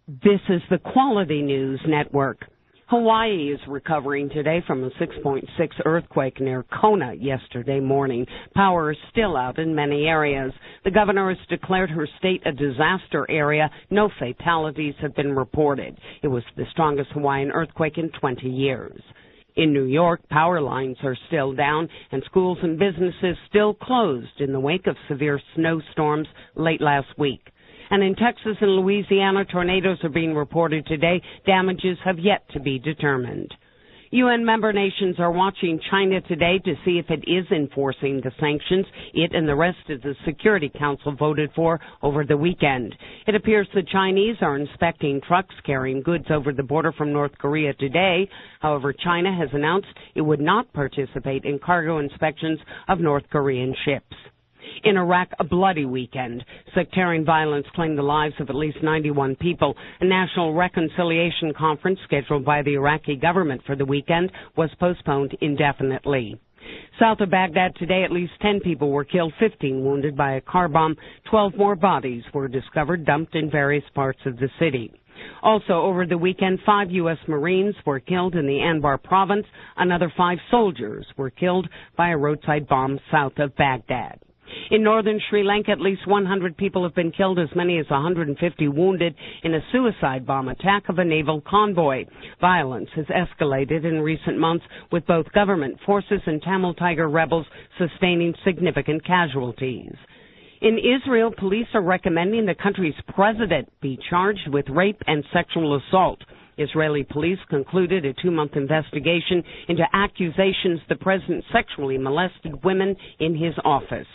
This is the Quality News Network. Hawaii is recovering today from a 6.6 earthquake near Kona yesterday morning. Power is still out in many areas. The governor has declared her state a disaster area. No fatalities have been reported. It was the strongest Hawaiian earthquake in 20 years. In New York, power lines are still down and schools and businesses still closed in the wake of severe snowstorms late last week. And in Texas and Louisiana, tornadoes are being reported today. Damages have yet to be determined. UN member nations are watching China today to see if it is enforcing the sanctions it and the rest of the Security Council voted for over the weekend. It appears the Chinese are inspecting trucks carrying goods over the border from North Korea today. However, China has announced it would not participate in cargo inspections of North Korean ships. In Iraq, a bloody weekend. Sectarian violence claimed the lives of at least 91 people. A national reconciliation conference scheduled by the Iraqi government for the weekend was postponed indefinitely. South of Baghdad today, at least 10 people were killed, 15 wounded by a car bomb. 12 more bodies were discovered dumped in various parts of the city. Also, over the weekend, 5 U.S. Marines were killed in the Anbar province. Another 5 soldiers were killed by a roadside bomb south of Baghdad. In northern Sri Lanka, at least 100 people have been killed, as many as 150 wounded in a suicide bomb attack of a naval convoy. Violence has escalated in recent months, with both government forces and Tamil Tiger rebels sustaining significant casualties. In Israel, police are recommending the country's president be charged with rape and sexual assault. Israeli police concluded a 2-month investigation into accusations the president sexually molested women in his office.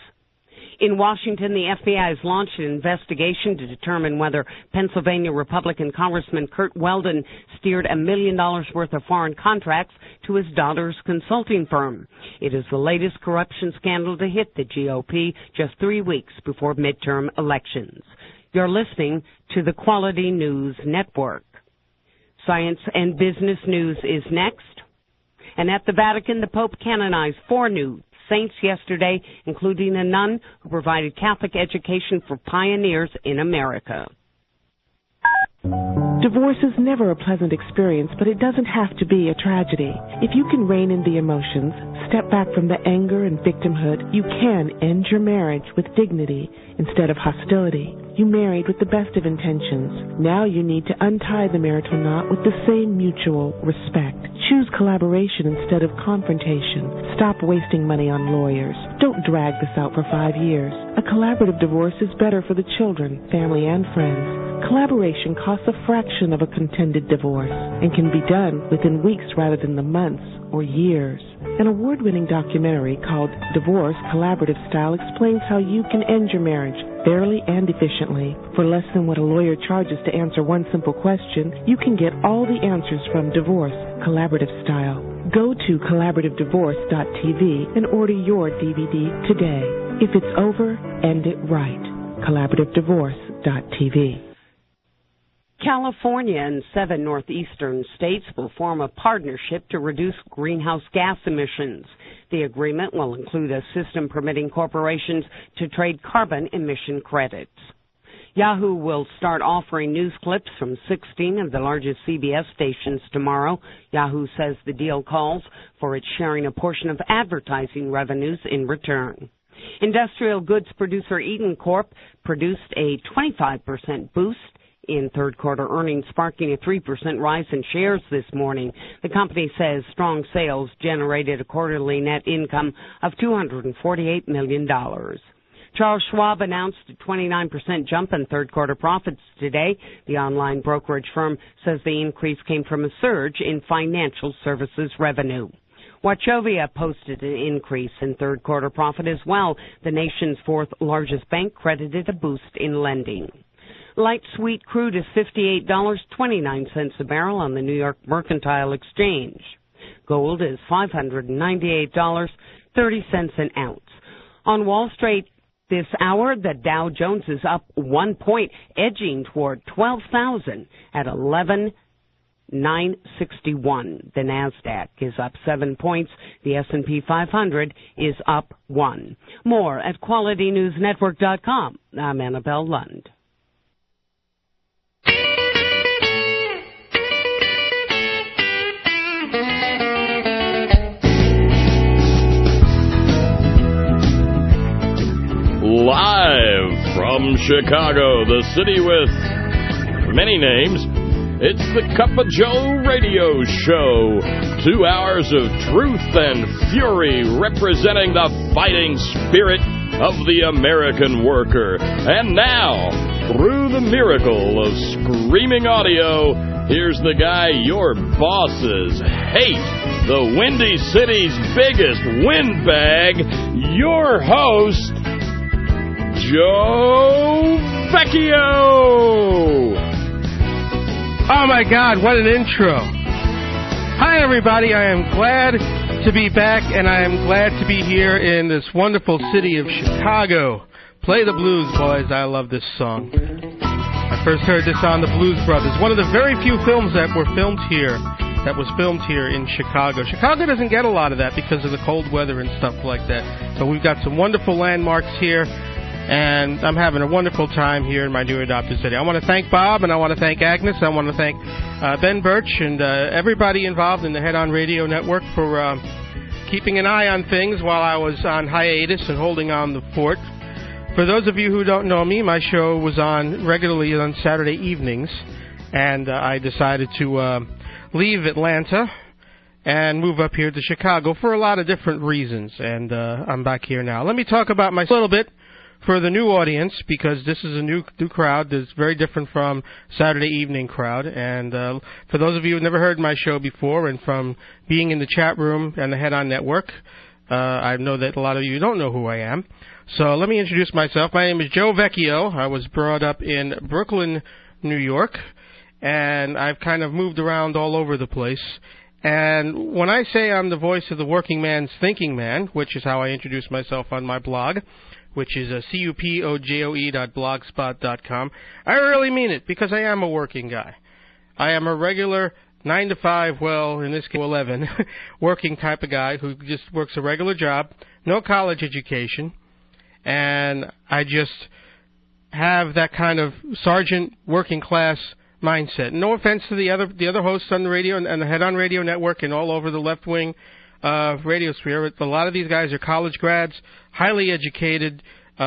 In Washington, the FBI has launched an investigation to determine whether Pennsylvania Republican Congressman Curt Weldon steered $1 million worth of foreign contracts to his daughter's consulting firm. It is the latest corruption scandal to hit the GOP just 3 weeks before midterm elections. You're listening to the Quality News Network. Science and business news is next. And at the Vatican, the Pope canonized 4 new saints yesterday, including a nun who provided Catholic education for pioneers in America. Divorce is never a pleasant experience, but it doesn't have to be a tragedy. If you can rein in the emotions, step back from the anger and victimhood, you can end your marriage with dignity instead of hostility. You married with the best of intentions. Now you need to untie the marital knot with the same mutual respect. Choose collaboration instead of confrontation. Stop wasting money on lawyers. Don't drag this out for 5 years. A collaborative divorce is better for the children, family, and friends. Collaboration costs a fraction of a contended divorce and can be done within weeks rather than the months or years. An award-winning documentary called Divorce Collaborative Style explains how you can end your marriage fairly and efficiently. For less than what a lawyer charges to answer one simple question, you can get all the answers from Divorce Collaborative Style. Go to collaborativedivorce.tv and order your DVD today. If it's over, end it right. collaborativedivorce.tv. California and 7 northeastern states will form a partnership to reduce greenhouse gas emissions. The agreement will include a system permitting corporations to trade carbon emission credits. Yahoo will start offering news clips from 16 of the largest CBS stations tomorrow. Yahoo says the deal calls for it sharing a portion of advertising revenues in return. Industrial goods producer Eaton Corp produced a 25% boost in third-quarter earnings, sparking a 3% rise in shares this morning. The company says strong sales generated a quarterly net income of $248 million. Charles Schwab announced a 29% jump in third-quarter profits today. The online brokerage firm says the increase came from a surge in financial services revenue. Wachovia posted an increase in third-quarter profit as well. The nation's fourth-largest bank credited a boost in lending. Light sweet crude is $58.29 a barrel on the New York Mercantile Exchange. Gold is $598.30 an ounce. On Wall Street this hour, the Dow Jones is up 1 point, edging toward 12,000 at 11,961. The Nasdaq is up 7 points. The S&P 500 is up 1. More at QualityNewsNetwork.com. I'm Annabelle Lund. Chicago, the city with many names. It's the Cup of Joe radio show. 2 hours of truth and fury representing the fighting spirit of the American worker. And now, through the miracle of screaming audio, here's the guy your bosses hate, the Windy City's biggest windbag, your host, Joe Vecchio. Oh my God, what an intro. Hi everybody, I am glad to be back, and I am glad to be here in this wonderful city of Chicago. Play the blues, boys. I love this song. I first heard this on the Blues Brothers, one of the very few films that was filmed here in Chicago. Chicago doesn't get a lot of that because of the cold weather and stuff like that. But we've got some wonderful landmarks here, and I'm having a wonderful time here in my new adopted city. I want to thank Bob, and I want to thank Agnes. I want to thank Ben Birch and everybody involved in the Head On Radio Network for keeping an eye on things while I was on hiatus and holding on the fort. For those of you who don't know me, my show was on regularly on Saturday evenings, and I decided to leave Atlanta and move up here to Chicago for a lot of different reasons, and I'm back here now. Let me talk about myself a little bit for the new audience, because this is a new crowd that's very different from Saturday evening crowd, and for those of you who've never heard my show before, and from being in the chat room and the Head On Network, I know that a lot of you don't know who I am. So let me introduce myself. My name is Joe Vecchio. I was brought up in Brooklyn, New York, and I've kind of moved around all over the place. And when I say I'm the voice of the working man's thinking man, which is how I introduce myself on my blog, which is cupojoe.blogspot.com, I really mean it, because I am a working guy. I am a regular 9 to 5, well, in this case 11, working type of guy who just works a regular job, no college education, and I just have that kind of sergeant working class mindset. No offense to the other hosts on the radio and the Head On Radio Network and all over the left wing radio sphere. A lot of these guys are college grads, highly educated.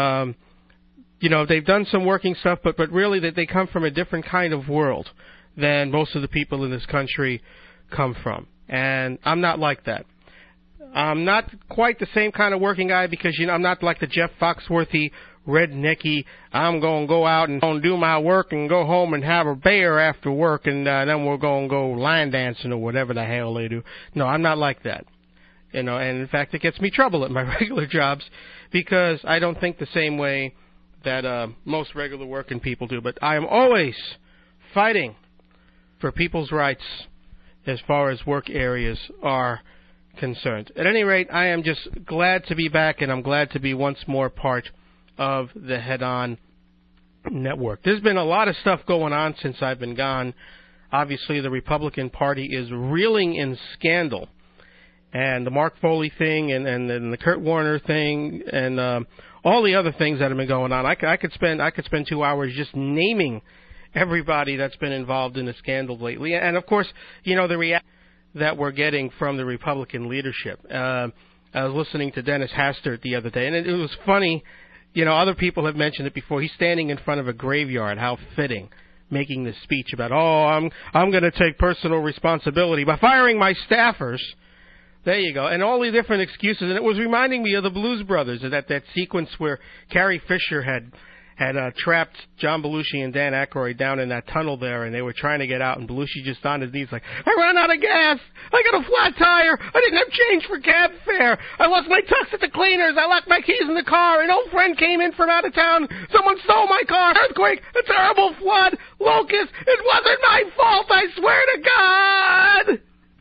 They've done some working stuff, but really they come from a different kind of world than most of the people in this country come from. And I'm not like that. I'm not quite the same kind of working guy because, I'm not like the Jeff Foxworthy, rednecky, I'm going to go out and do my work and go home and have a beer after work, and then we're going to go line dancing or whatever the hell they do. No, I'm not like that. And in fact, it gets me trouble at my regular jobs because I don't think the same way that most regular working people do. But I am always fighting for people's rights as far as work areas are concerned. At any rate, I am just glad to be back, and I'm glad to be once more part of the Head On Network. There's been a lot of stuff going on since I've been gone. Obviously, the Republican Party is reeling in scandal. And the Mark Foley thing and the Kurt Warner thing and all the other things that have been going on. I could spend 2 hours just naming everybody that's been involved in the scandal lately. And, of course, the reaction that we're getting from the Republican leadership. I was listening to Dennis Hastert the other day, and it was funny. Other people have mentioned it before. He's standing in front of a graveyard. How fitting, making this speech about, I'm going to take personal responsibility by firing my staffers. There you go. And all the different excuses. And it was reminding me of the Blues Brothers, that sequence where Carrie Fisher had trapped John Belushi and Dan Aykroyd down in that tunnel there, and they were trying to get out, and Belushi just on his knees like, I ran out of gas, I got a flat tire, I didn't have change for cab fare, I lost my tux at the cleaners, I left my keys in the car, an old friend came in from out of town, someone stole my car, earthquake, a terrible flood, locust, it wasn't my fault, I swear to God!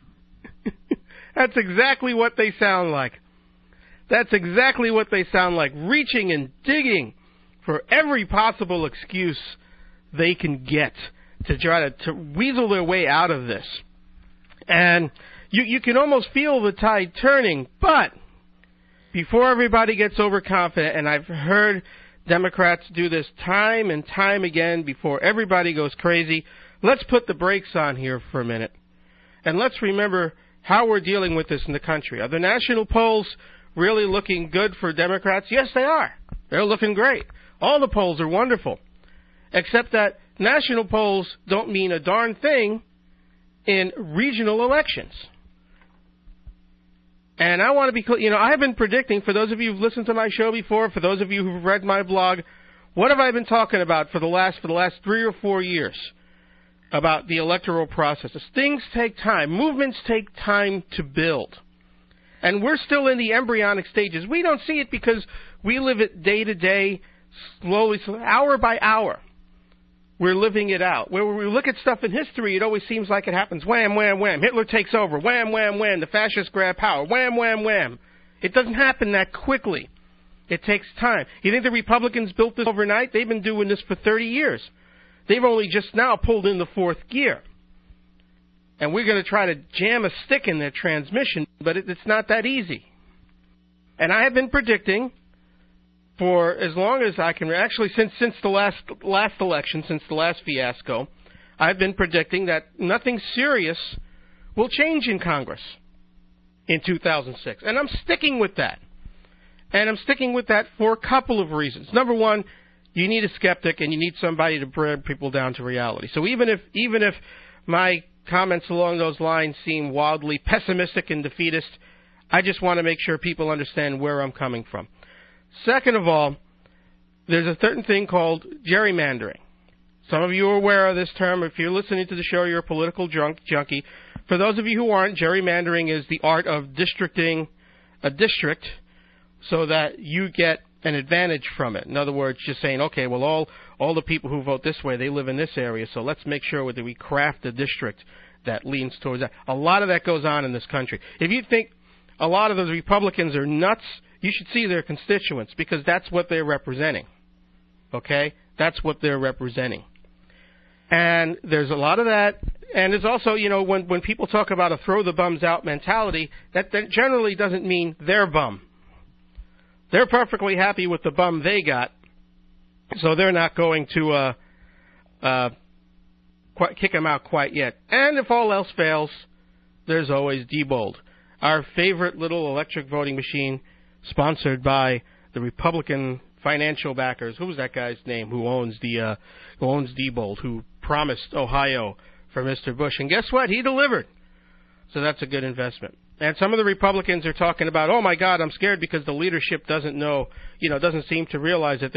That's exactly what they sound like. That's exactly what they sound like, reaching and digging for every possible excuse they can get to try to weasel their way out of this. And you can almost feel the tide turning, but before everybody gets overconfident, and I've heard Democrats do this time and time again before everybody goes crazy, let's put the brakes on here for a minute. And let's remember how we're dealing with this in the country. Are the national polls really looking good for Democrats? Yes, they are. They're looking great. All the polls are wonderful, except that national polls don't mean a darn thing in regional elections. And I want to be clear, I have been predicting, for those of you who've listened to my show before, for those of you who've read my blog, what have I been talking about for the last 3 or 4 years about the electoral processes? Things take time. Movements take time to build. And we're still in the embryonic stages. We don't see it because we live it day to day, slowly, hour by hour. We're living it out. When we look at stuff in history, it always seems like it happens. Wham, wham, wham. Hitler takes over. Wham, wham, wham. The fascists grab power. Wham, wham, wham. It doesn't happen that quickly. It takes time. You think the Republicans built this overnight? They've been doing this for 30 years. They've only just now pulled in the fourth gear. And we're going to try to jam a stick in their transmission, but it's not that easy. And I have been predicting for as long as I can, actually since the last election, since the last fiasco, I've been predicting that nothing serious will change in Congress in 2006. And I'm sticking with that. And I'm sticking with that for a couple of reasons. Number one, you need a skeptic and you need somebody to bring people down to reality. So even if my comments along those lines seem wildly pessimistic and defeatist, I just want to make sure people understand where I'm coming from. Second of all, there's a certain thing called gerrymandering. Some of you are aware of this term. If you're listening to the show, you're a political junkie. For those of you who aren't, gerrymandering is the art of districting a district so that you get an advantage from it. In other words, just saying, okay, well, all the people who vote this way, they live in this area, so let's make sure that we craft a district that leans towards that. A lot of that goes on in this country. If you think a lot of those Republicans are nuts, you should see their constituents, because that's what they're representing. Okay? That's what they're representing. And there's a lot of that. And there's also, when people talk about a throw the bums out mentality, that generally doesn't mean their bum. They're perfectly happy with the bum they got, so they're not going to kick him out quite yet. And if all else fails, there's always Diebold, our favorite little electric voting machine, sponsored by the Republican financial backers. Who was that guy's name who owns Diebold, who promised Ohio for Mr. Bush? And guess what? He delivered. So that's a good investment. And some of the Republicans are talking about, oh my God, I'm scared because the leadership doesn't know, doesn't seem to realize that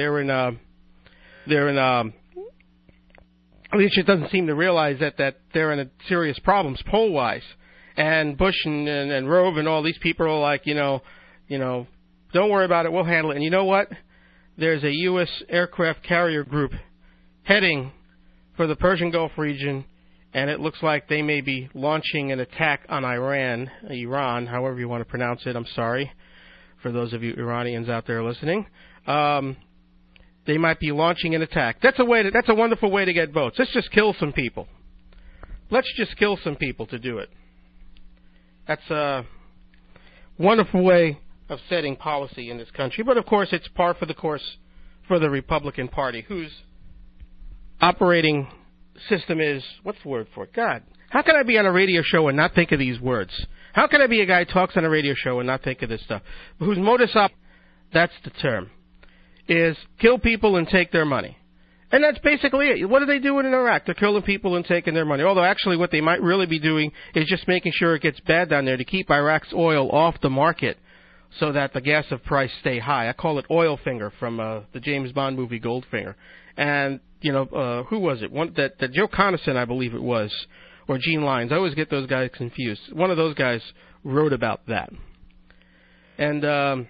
leadership doesn't seem to realize that they're in serious problems poll-wise. And Bush and Rove and all these people are like, don't worry about it, we'll handle it. And you know what? There's a U.S. aircraft carrier group heading for the Persian Gulf region, and it looks like they may be launching an attack on Iran, however you want to pronounce it. I'm sorry for those of you Iranians out there listening. They might be launching an attack. That's a wonderful way to get votes. Let's just kill some people. Let's just kill some people to do it. That's a wonderful way of setting policy in this country. But, of course, it's par for the course for the Republican Party, whose operating system is, what's the word for it? God, how can I be on a radio show and not think of these words? How can I be a guy who talks on a radio show and not think of this stuff? Whose modus op, that's the term, is kill people and take their money. And that's basically it. What are they doing in Iraq? They're killing people and taking their money. Although, actually, what they might really be doing is just making sure it gets bad down there to keep Iraq's oil off the market so that the gas of price stay high. I call it oil finger from the James Bond movie Goldfinger. And, who was it? That Joe Conason, I believe it was, or Gene Lyons. I always get those guys confused. One of those guys wrote about that. And,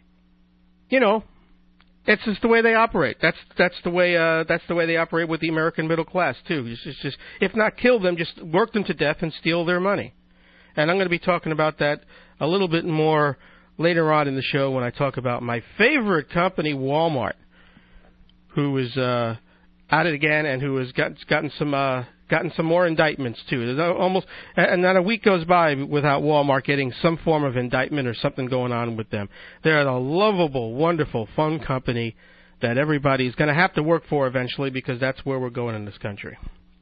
it's just the way they operate. That's the way they operate with the American middle class too. It's just if not kill them, just work them to death and steal their money. And I'm going to be talking about that a little bit more later on in the show when I talk about my favorite company, Walmart, who is at it again and who has gotten some more indictments too. There's and not a week goes by without Walmart getting some form of indictment or something going on with them. They're a lovable, wonderful, fun company that everybody's going to have to work for eventually, because that's where we're going in this country.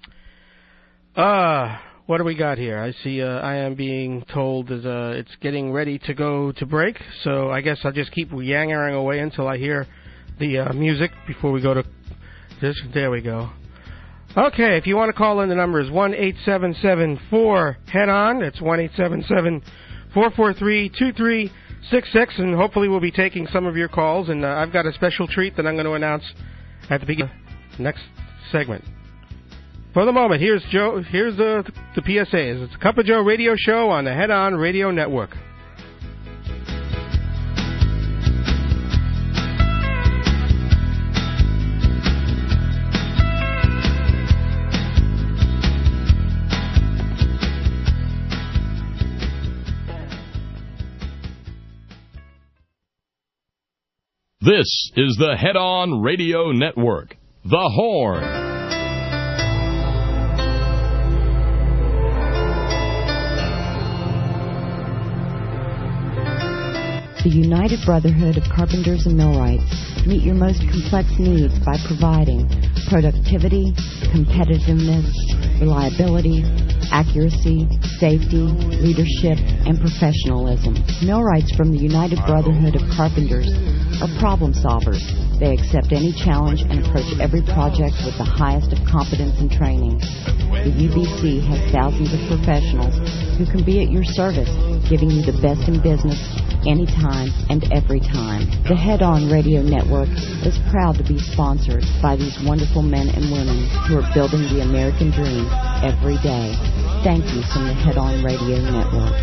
What do we got here? I see I am being told it's getting ready to go to break, so I guess I'll just keep yammering away until I hear the music before we go to this. There we go. Okay, if you want to call in, the number is 1-877-4-HEAD-ON. That's 1-877-443-2366, and hopefully we'll be taking some of your calls. And I've got a special treat that I'm going to announce at the beginning of the next segment. For the moment, here's the PSAs. It's the Cup of Joe radio show on the Head On Radio Network. This is the Head On Radio Network, The Horn. The United Brotherhood of Carpenters and Millwrights meet your most complex needs by providing productivity, competitiveness, reliability, accuracy, safety, leadership, and professionalism. Millwrights from the United Brotherhood of Carpenters are problem solvers. They accept any challenge and approach every project with the highest of competence and training. The UBC has thousands of professionals who can be at your service, giving you the best in business anytime and every time. The Head On Radio Network is proud to be sponsored by these wonderful men and women who are building the American dream every day. Thank you from the Head On Radio Network.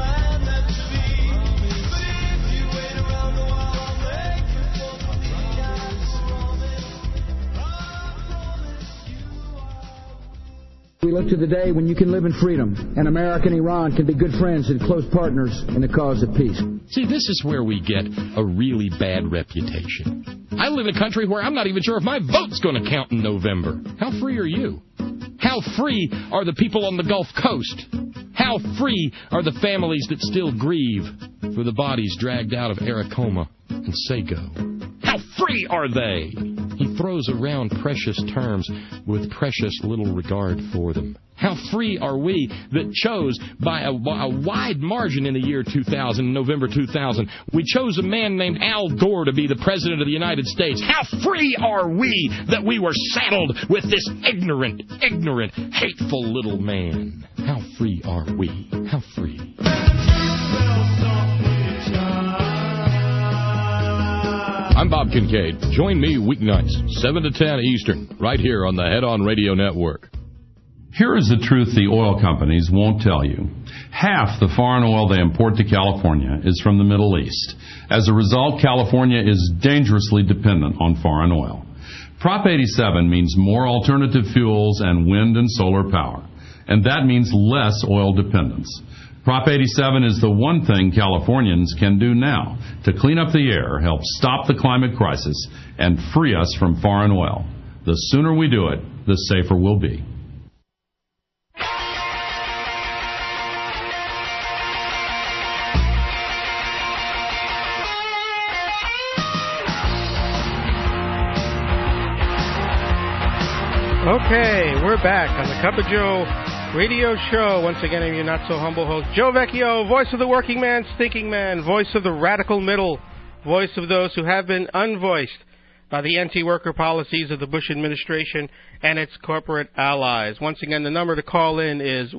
We look to the day when you can live in freedom, and America and Iran can be good friends and close partners in the cause of peace. See, this is where we get a really bad reputation. I live in a country where I'm not even sure if my vote's going to count in November. How free are you? How free are the people on the Gulf Coast? How free are the families that still grieve for the bodies dragged out of Aracoma and Sago? How free are they? He throws around precious terms with precious little regard for them. How free are we that chose by a wide margin in the year 2000, November 2000, we chose a man named Al Gore to be the President of the United States. How free are we that we were saddled with this ignorant, hateful little man? How free are we? How free? I'm Bob Kincaid. Join me weeknights, 7 to 10 Eastern, right here on the Head On Radio Network. Here is the truth the oil companies won't tell you. Half the foreign oil they import to California is from the Middle East. As a result, California is dangerously dependent on foreign oil. Prop 87 means more alternative fuels and wind and solar power, and that means less oil dependence. Prop 87 is the one thing Californians can do now to clean up the air, help stop the climate crisis, and free us from foreign oil. The sooner we do it, the safer we'll be. Okay, we're back on the Cup of Joe radio show. Once again, I'm your not-so-humble host, Joe Vecchio, voice of the working man, thinking man, voice of the radical middle, voice of those who have been unvoiced by the anti-worker policies of the Bush administration and its corporate allies. Once again, the number to call in is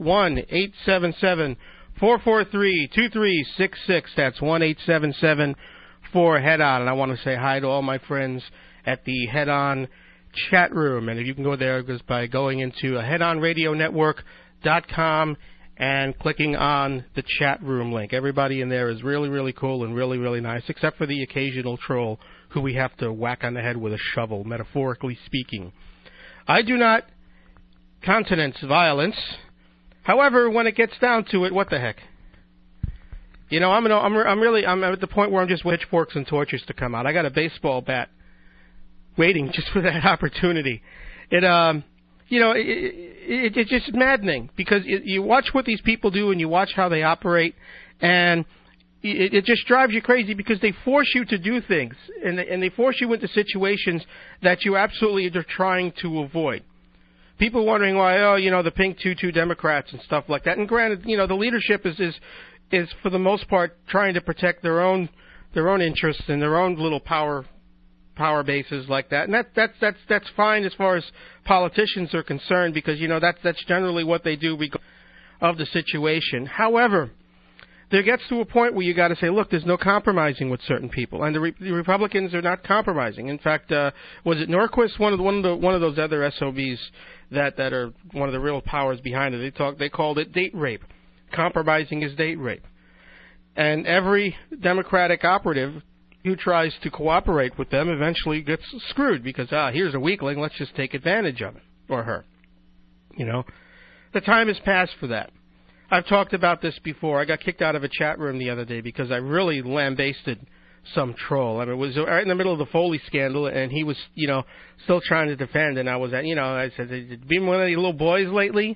1-877-443-2366. That's 1-877-4-HEAD-ON. And I want to say hi to all my friends at the Head-On chat room, and if you can go there just by going into headonradionetwork.com and clicking on the chat room link. Everybody in there is really, really cool and really, really nice, except for the occasional troll who we have to whack on the head with a shovel, metaphorically speaking. I do not countenance violence. However, when it gets down to it, what the heck? You know, I'm at the point where I'm just waiting for pitchforks and torches to come out. I got a baseball bat waiting just for that opportunity. It's just maddening because you watch what these people do and you watch how they operate, and it just drives you crazy because they force you to do things, and they force you into situations that you absolutely are trying to avoid. People wondering why, the pink tutu Democrats and stuff like that. And granted, the leadership is for the most part trying to protect their own interests and their own little power power bases like that, and that's fine as far as politicians are concerned, because that's generally what they do of the situation. However, there gets to a point where you got to say, look, there's no compromising with certain people, and the Republicans are not compromising. In fact, was it Norquist, one of those other SOBs that are one of the real powers behind it? They called it date rape. Compromising is date rape, and every Democratic operative who tries to cooperate with them eventually gets screwed because here's a weakling, let's just take advantage of it or her. The time has passed for that. I've talked about this before. I got kicked out of a chat room the other day because I really lambasted some troll. I mean, it was right in the middle of the Foley scandal, and he was, still trying to defend. And I was at, I said, "Have you been one of these little boys lately?"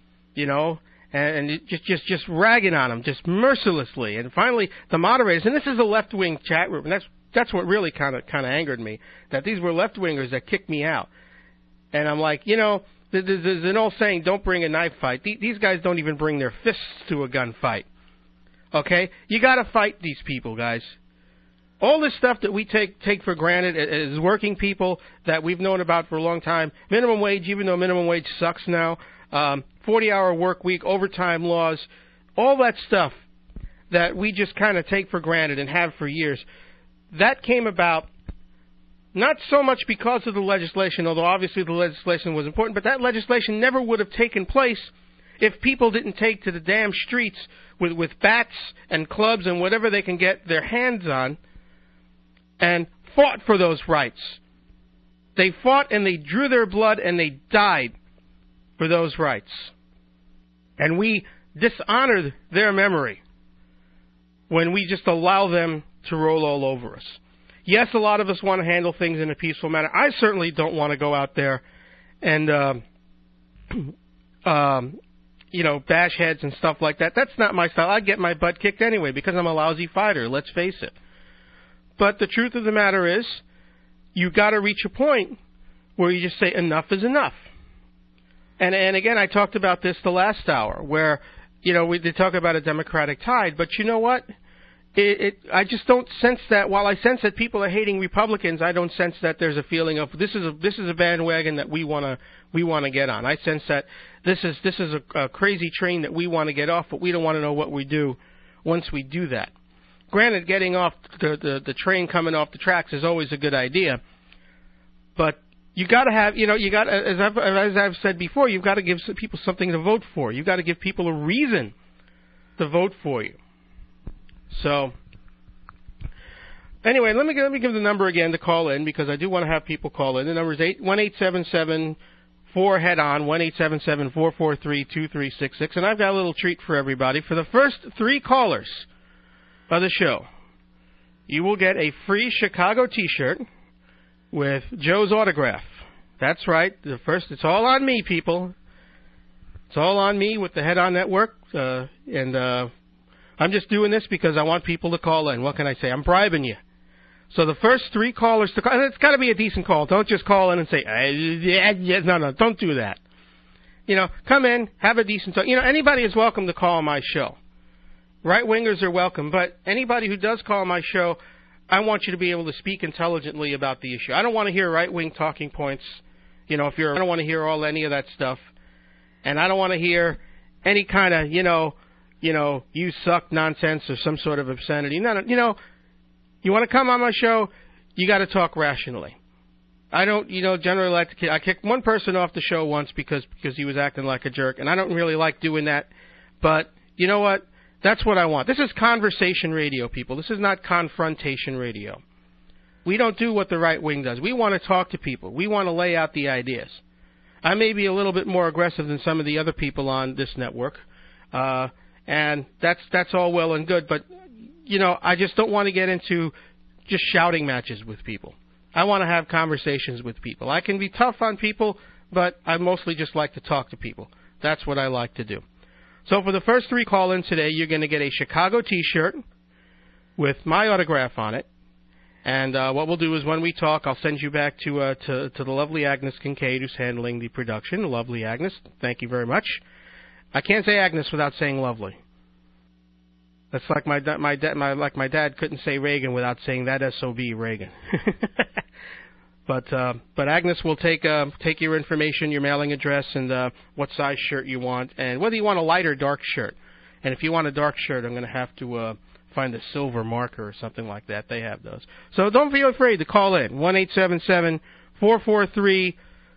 And just ragging on him, just mercilessly. And finally, the moderators, and this is a left-wing chat room, and that's what really kind of angered me, that these were left-wingers that kicked me out. And I'm like, there's an old saying, don't bring a knife fight. These guys don't even bring their fists to a gunfight. Okay? You got to fight these people, guys. All this stuff that we take for granted as working people that we've known about for a long time, minimum wage, even though minimum wage sucks now, 40-hour work week, overtime laws, all that stuff that we just kind of take for granted and have for years, that came about not so much because of the legislation, although obviously the legislation was important, but that legislation never would have taken place if people didn't take to the damn streets with bats and clubs and whatever they can get their hands on and fought for those rights. They fought and they drew their blood and they died for those rights. And we dishonored their memory when we just allow them to roll all over us. Yes, a lot of us want to handle things in a peaceful manner. I certainly don't want to go out there and, bash heads and stuff like that. That's not my style. I'd get my butt kicked anyway because I'm a lousy fighter, let's face it. But the truth of the matter is, you got to reach a point where you just say enough is enough. And again, I talked about this the last hour, where, we did talk about a Democratic tide, but you know what? I just don't sense that. While I sense that people are hating Republicans, I don't sense that there's a feeling of this is a bandwagon that we want to get on. I sense that this is a crazy train that we want to get off, but we don't want to know what we do once we do that. Granted, getting off the train coming off the tracks is always a good idea, but you got to have, as I've said before, you've got to give people something to vote for. You've got to give people a reason to vote for you. So, anyway, let me give the number again to call in, because I do want to have people call in. The number is 1-877-4-HEAD-ON, 1-877-443-2366. And I've got a little treat for everybody. For the first 3 callers of the show, you will get a free Chicago T-shirt with Joe's autograph. That's right. It's all on me, people. It's all on me with the Head On Network. I'm just doing this because I want people to call in. What can I say? I'm bribing you. So the first 3 callers to call, and it's got to be a decent call. Don't just call in and say, no, don't do that. Come in, have a decent talk. Anybody is welcome to call my show. Right-wingers are welcome, but anybody who does call my show, I want you to be able to speak intelligently about the issue. I don't want to hear right-wing talking points. I don't want to hear any of that stuff. And I don't want to hear any kind of, you suck nonsense or some sort of obscenity. No, you want to come on my show, you got to talk rationally. I don't, generally like to. I kicked one person off the show once because he was acting like a jerk, and I don't really like doing that. But you know what? That's what I want. This is conversation radio, people. This is not confrontation radio. We don't do what the right wing does. We want to talk to people. We want to lay out the ideas. I may be a little bit more aggressive than some of the other people on this network, and that's all well and good. But I just don't want to get into just shouting matches with people. I want to have conversations with people. I can be tough on people, but I mostly just like to talk to people. That's what I like to do. So for the first 3 call-in today, you're going to get a Chicago T-shirt with my autograph on it. And what we'll do is when we talk, I'll send you back to the lovely Agnes Kincaid, who's handling the production. Lovely Agnes, thank you very much. I can't say Agnes without saying lovely. That's like my dad couldn't say Reagan without saying that SOB Reagan. But Agnes will take your information, your mailing address, and what size shirt you want, and whether you want a light or dark shirt. And if you want a dark shirt, I'm going to have to find a silver marker or something like that. They have those. So don't be afraid to call in. 1-877-443-2366.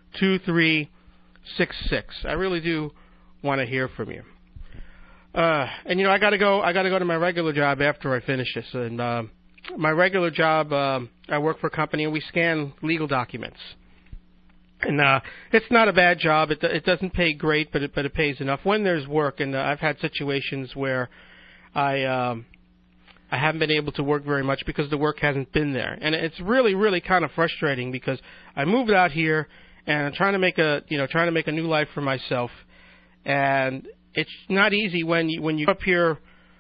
I really do want to hear from you. And I got to go to my regular job after I finish this. And my regular job, I work for a company and we scan legal documents. And it's not a bad job. It doesn't pay great, but it pays enough when there's work. And I've had situations where I haven't been able to work very much because the work hasn't been there. And it's really, really kind of frustrating because I moved out here and I'm trying to make a new life for myself. And it's not easy when you up here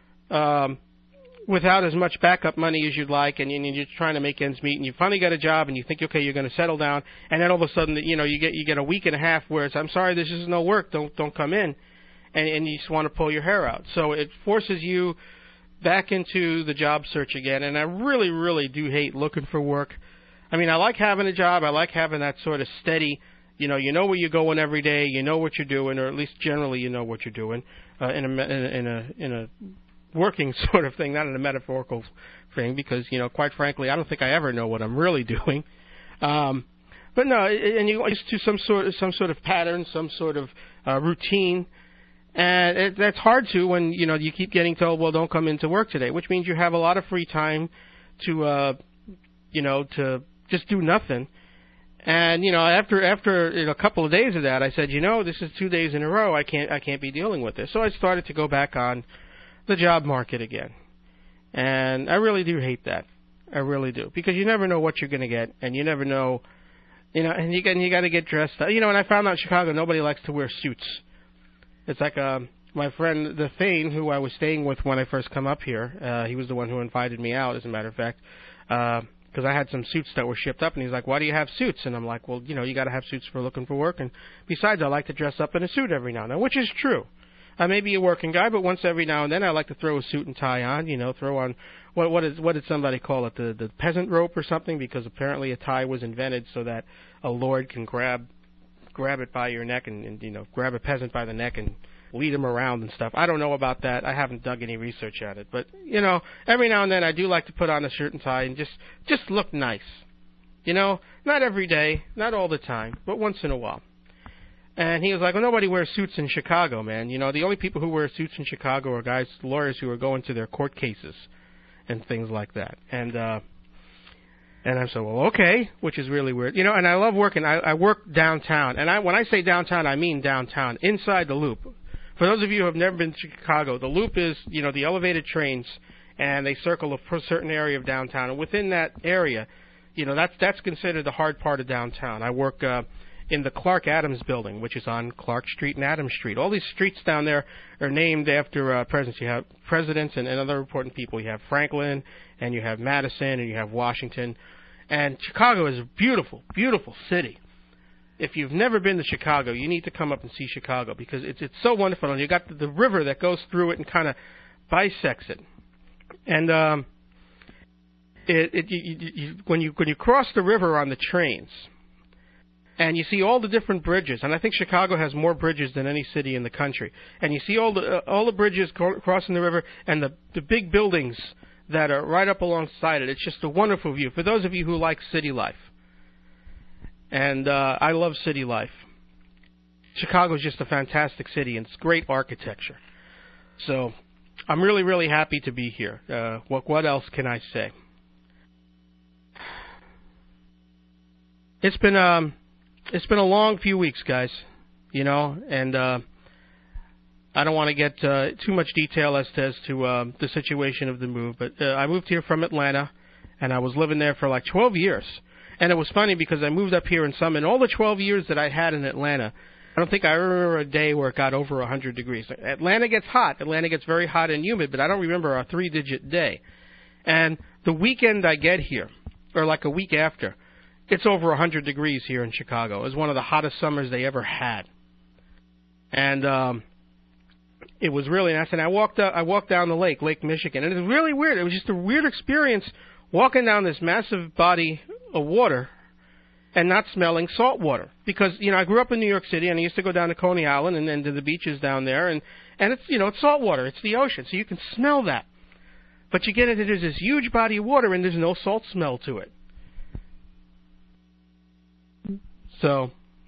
without as much backup money as you'd like, and you're trying to make ends meet, and you finally got a job, and you think, okay, you're going to settle down, and then all of a sudden, you get a week and a half where it's, I'm sorry, this is no work, don't come in, and you just want to pull your hair out. So it forces you back into the job search again, and I really, really do hate looking for work. I mean, I like having a job, I like having that sort of steady, you know where you're going every day, you know what you're doing, or at least generally you know what you're doing in a working sort of thing, not in a metaphorical thing, because quite frankly, I don't think I ever know what I'm really doing. But no, and you used to some sort of pattern, some sort of routine, and that's hard to when you keep getting told, well, don't come into work today, which means you have a lot of free time to to just do nothing. And after a couple of days of that, I said, this is 2 days in a row. I can't be dealing with this. So I started to go back on the job market again. And I really do hate that. I really do, because you never know what you're going to get, and you never know, and you got to get dressed up. And I found out in Chicago nobody likes to wear suits. It's like my friend the Thane, who I was staying with when I first come up here. He was the one who invited me out, as a matter of fact. Because I had some suits that were shipped up, and he's like, why do you have suits? And I'm like, well, you got to have suits for looking for work, and besides, I like to dress up in a suit every now and then, which is true. I may be a working guy, but once every now and then I like to throw a suit and tie on, throw on, what did somebody call it, the peasant rope or something, because apparently a tie was invented so that a lord can grab it by your neck and grab a peasant by the neck and lead him around and stuff. I don't know about that. I haven't dug any research at it. But, every now and then I do like to put on a shirt and tie and just look nice. Not every day, not all the time, but once in a while. And he was like, well, nobody wears suits in Chicago, man. The only people who wear suits in Chicago are lawyers who are going to their court cases and things like that. And I said, well, okay, which is really weird. And I love working. I work downtown. And when I say downtown, I mean downtown, inside the Loop. For those of you who have never been to Chicago, the Loop is, the elevated trains, and they circle a certain area of downtown. And within that area, that's considered the hard part of downtown. I work in the Clark Adams building, which is on Clark Street and Adams Street. All these streets down there are named after presidents. You have presidents and other important people. You have Franklin, and you have Madison, and you have Washington. And Chicago is a beautiful, beautiful city. If you've never been to Chicago, you need to come up and see Chicago, because it's so wonderful. And you got the river that goes through it and kind of bisects it. And when you cross the river on the trains, and you see all the different bridges, and I think Chicago has more bridges than any city in the country. And you see all the bridges crossing the river, and the big buildings that are right up alongside it. It's just a wonderful view for those of you who like city life. And I love city life. Chicago is just a fantastic city, and it's great architecture. So I'm really, really happy to be here. What else can I say? It's been a long few weeks, guys. And I don't want to get too much detail as to the situation of the move. But I moved here from Atlanta, and I was living there for like 12 years. And it was funny because I moved up here in all the 12 years that I had in Atlanta, I don't think I remember a day where it got over 100 degrees. Atlanta gets hot. Atlanta gets very hot and humid, but I don't remember a 3-digit day. And the weekend I get here, or like a week after, it's over 100 degrees here in Chicago. It was one of the hottest summers they ever had. And it was really nice. And I walked down the Lake Michigan, and it was really weird. It was just a weird experience walking down this massive body of water and not smelling salt water. Because, I grew up in New York City, and I used to go down to Coney Island and then to the beaches down there, and it's, it's salt water. It's the ocean, so you can smell that. But you get it, there's this huge body of water, and there's no salt smell to it. So,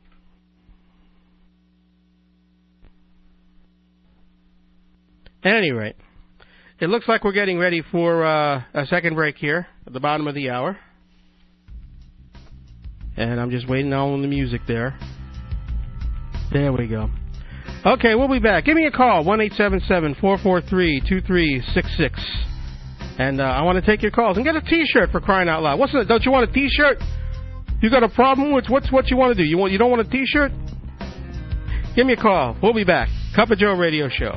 at any rate, it looks like we're getting ready for a second break here at the bottom of the hour. And I'm just waiting on the music there. There we go. Okay, we'll be back. Give me a call, 1-877-443-2366. And I want to take your calls. And get a T-shirt, for crying out loud. Don't you want a T-shirt? You got a problem with what you want to do? You don't want a T-shirt? Give me a call. We'll be back. Cup of Joe Radio Show.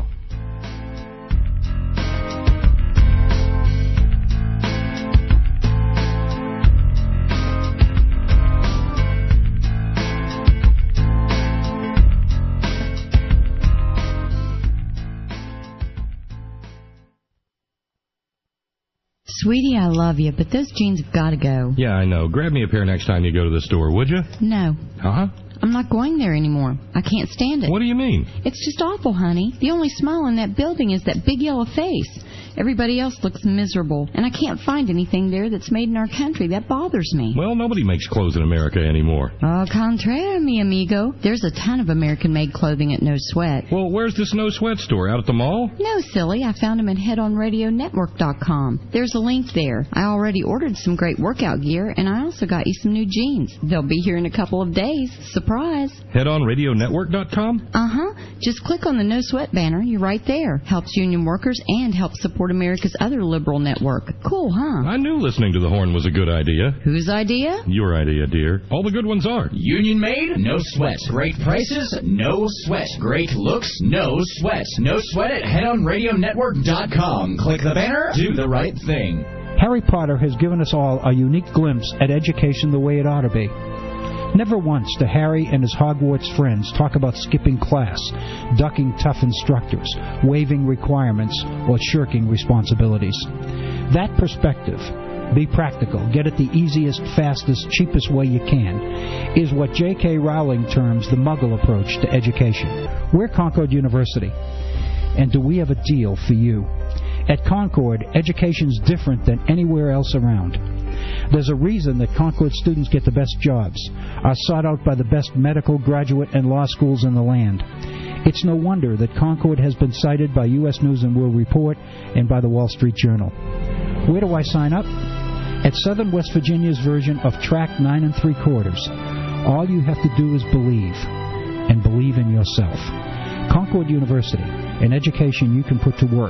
Sweetie, I love you, but those jeans have got to go. Yeah, I know. Grab me a pair next time you go to the store, would you? No. Uh-huh. I'm not going there anymore. I can't stand it. What do you mean? It's just awful, honey. The only smile in that building is that big yellow face. Everybody else looks miserable, and I can't find anything there that's made in our country. That bothers me. Well, nobody makes clothes in America anymore. Au contraire, mi amigo. There's a ton of American-made clothing at No Sweat. Well, where's this No Sweat store? Out at the mall? No, silly. I found them at headonradionetwork.com. There's a link there. I already ordered some great workout gear, and I also got you some new jeans. They'll be here in a couple of days. Surprise. Headonradionetwork.com? Uh-huh. Just click on the No Sweat banner. You're right there. Helps union workers and helps support America's other liberal network. Cool, huh? I knew listening to the horn was a good idea. Whose idea? Your idea, dear. All the good ones are. Union made? No sweat. Great prices? No sweat. Great looks? No sweat. No sweat at headonradionetwork.com. Click the banner. Do the right thing. Harry Potter has given us all a unique glimpse at education the way it ought to be. Never once do Harry and his Hogwarts friends talk about skipping class, ducking tough instructors, waiving requirements, or shirking responsibilities. That perspective, be practical, get it the easiest, fastest, cheapest way you can, is what J.K. Rowling terms the Muggle approach to education. We're Concord University, and do we have a deal for you? At Concord, education's different than anywhere else around. There's a reason that Concord students get the best jobs, are sought out by the best medical, graduate, and law schools in the land. It's no wonder that Concord has been cited by U.S. News & World Report and by the Wall Street Journal. Where do I sign up? At Southern West Virginia's version of Track 9 3/4. All you have to do is believe, and believe in yourself. Concord University, an education you can put to work.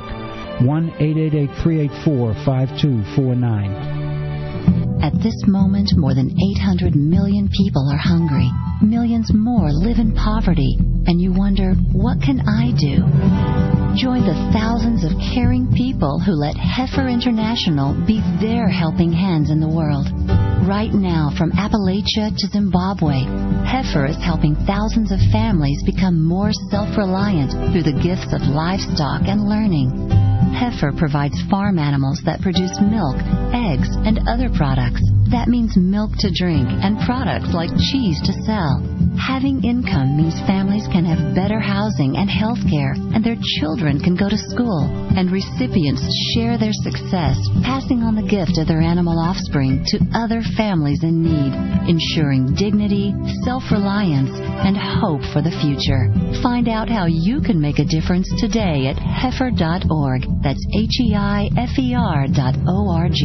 1-888-384-5249. At this moment, more than 800 million people are hungry. Millions more live in poverty. And you wonder, what can I do? Join the thousands of caring people who let Heifer International be their helping hands in the world. Right now, from Appalachia to Zimbabwe, Heifer is helping thousands of families become more self-reliant through the gifts of livestock and learning. Heifer provides farm animals that produce milk, eggs, and other products. That means milk to drink and products like cheese to sell. Having income means families can have better housing and health care, and their children can go to school. And recipients share their success, passing on the gift of their animal offspring to other families in need, ensuring dignity, self-reliance, and hope for the future. Find out how you can make a difference today at heifer.org. That's HEIFER.org.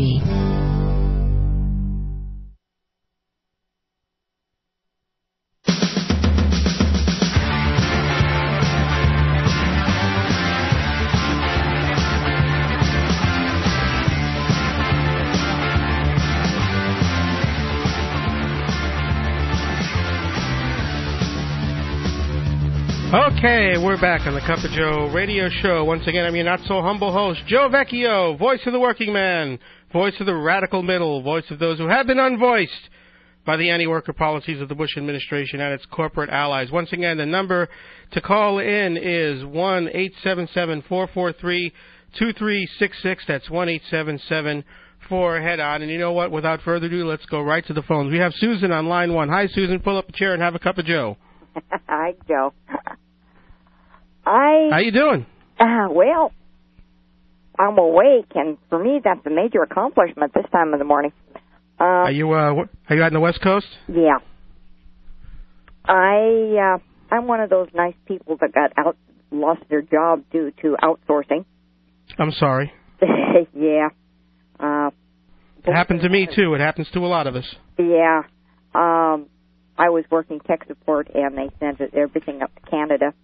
Okay, we're back on the Cup of Joe Radio Show. Once again, I'm your not-so-humble host, Joe Vecchio, voice of the working man, voice of the radical middle, voice of those who have been unvoiced by the anti-worker policies of the Bush administration and its corporate allies. Once again, the number to call in is 1-877-443-2366. That's for Head On. And you know what? Without further ado, let's go right to the phones. We have Susan on line 1. Hi, Susan. Pull up a chair and have a cup of Joe. Hi, Joe. How you doing? Well, I'm awake, and for me, that's a major accomplishment this time of the morning. Are you out on the West Coast? Yeah. I'm one of those nice people that lost their job due to outsourcing. I'm sorry. Yeah. It happened to me, too. It happens to a lot of us. Yeah. I was working tech support, and they sent everything up to Canada.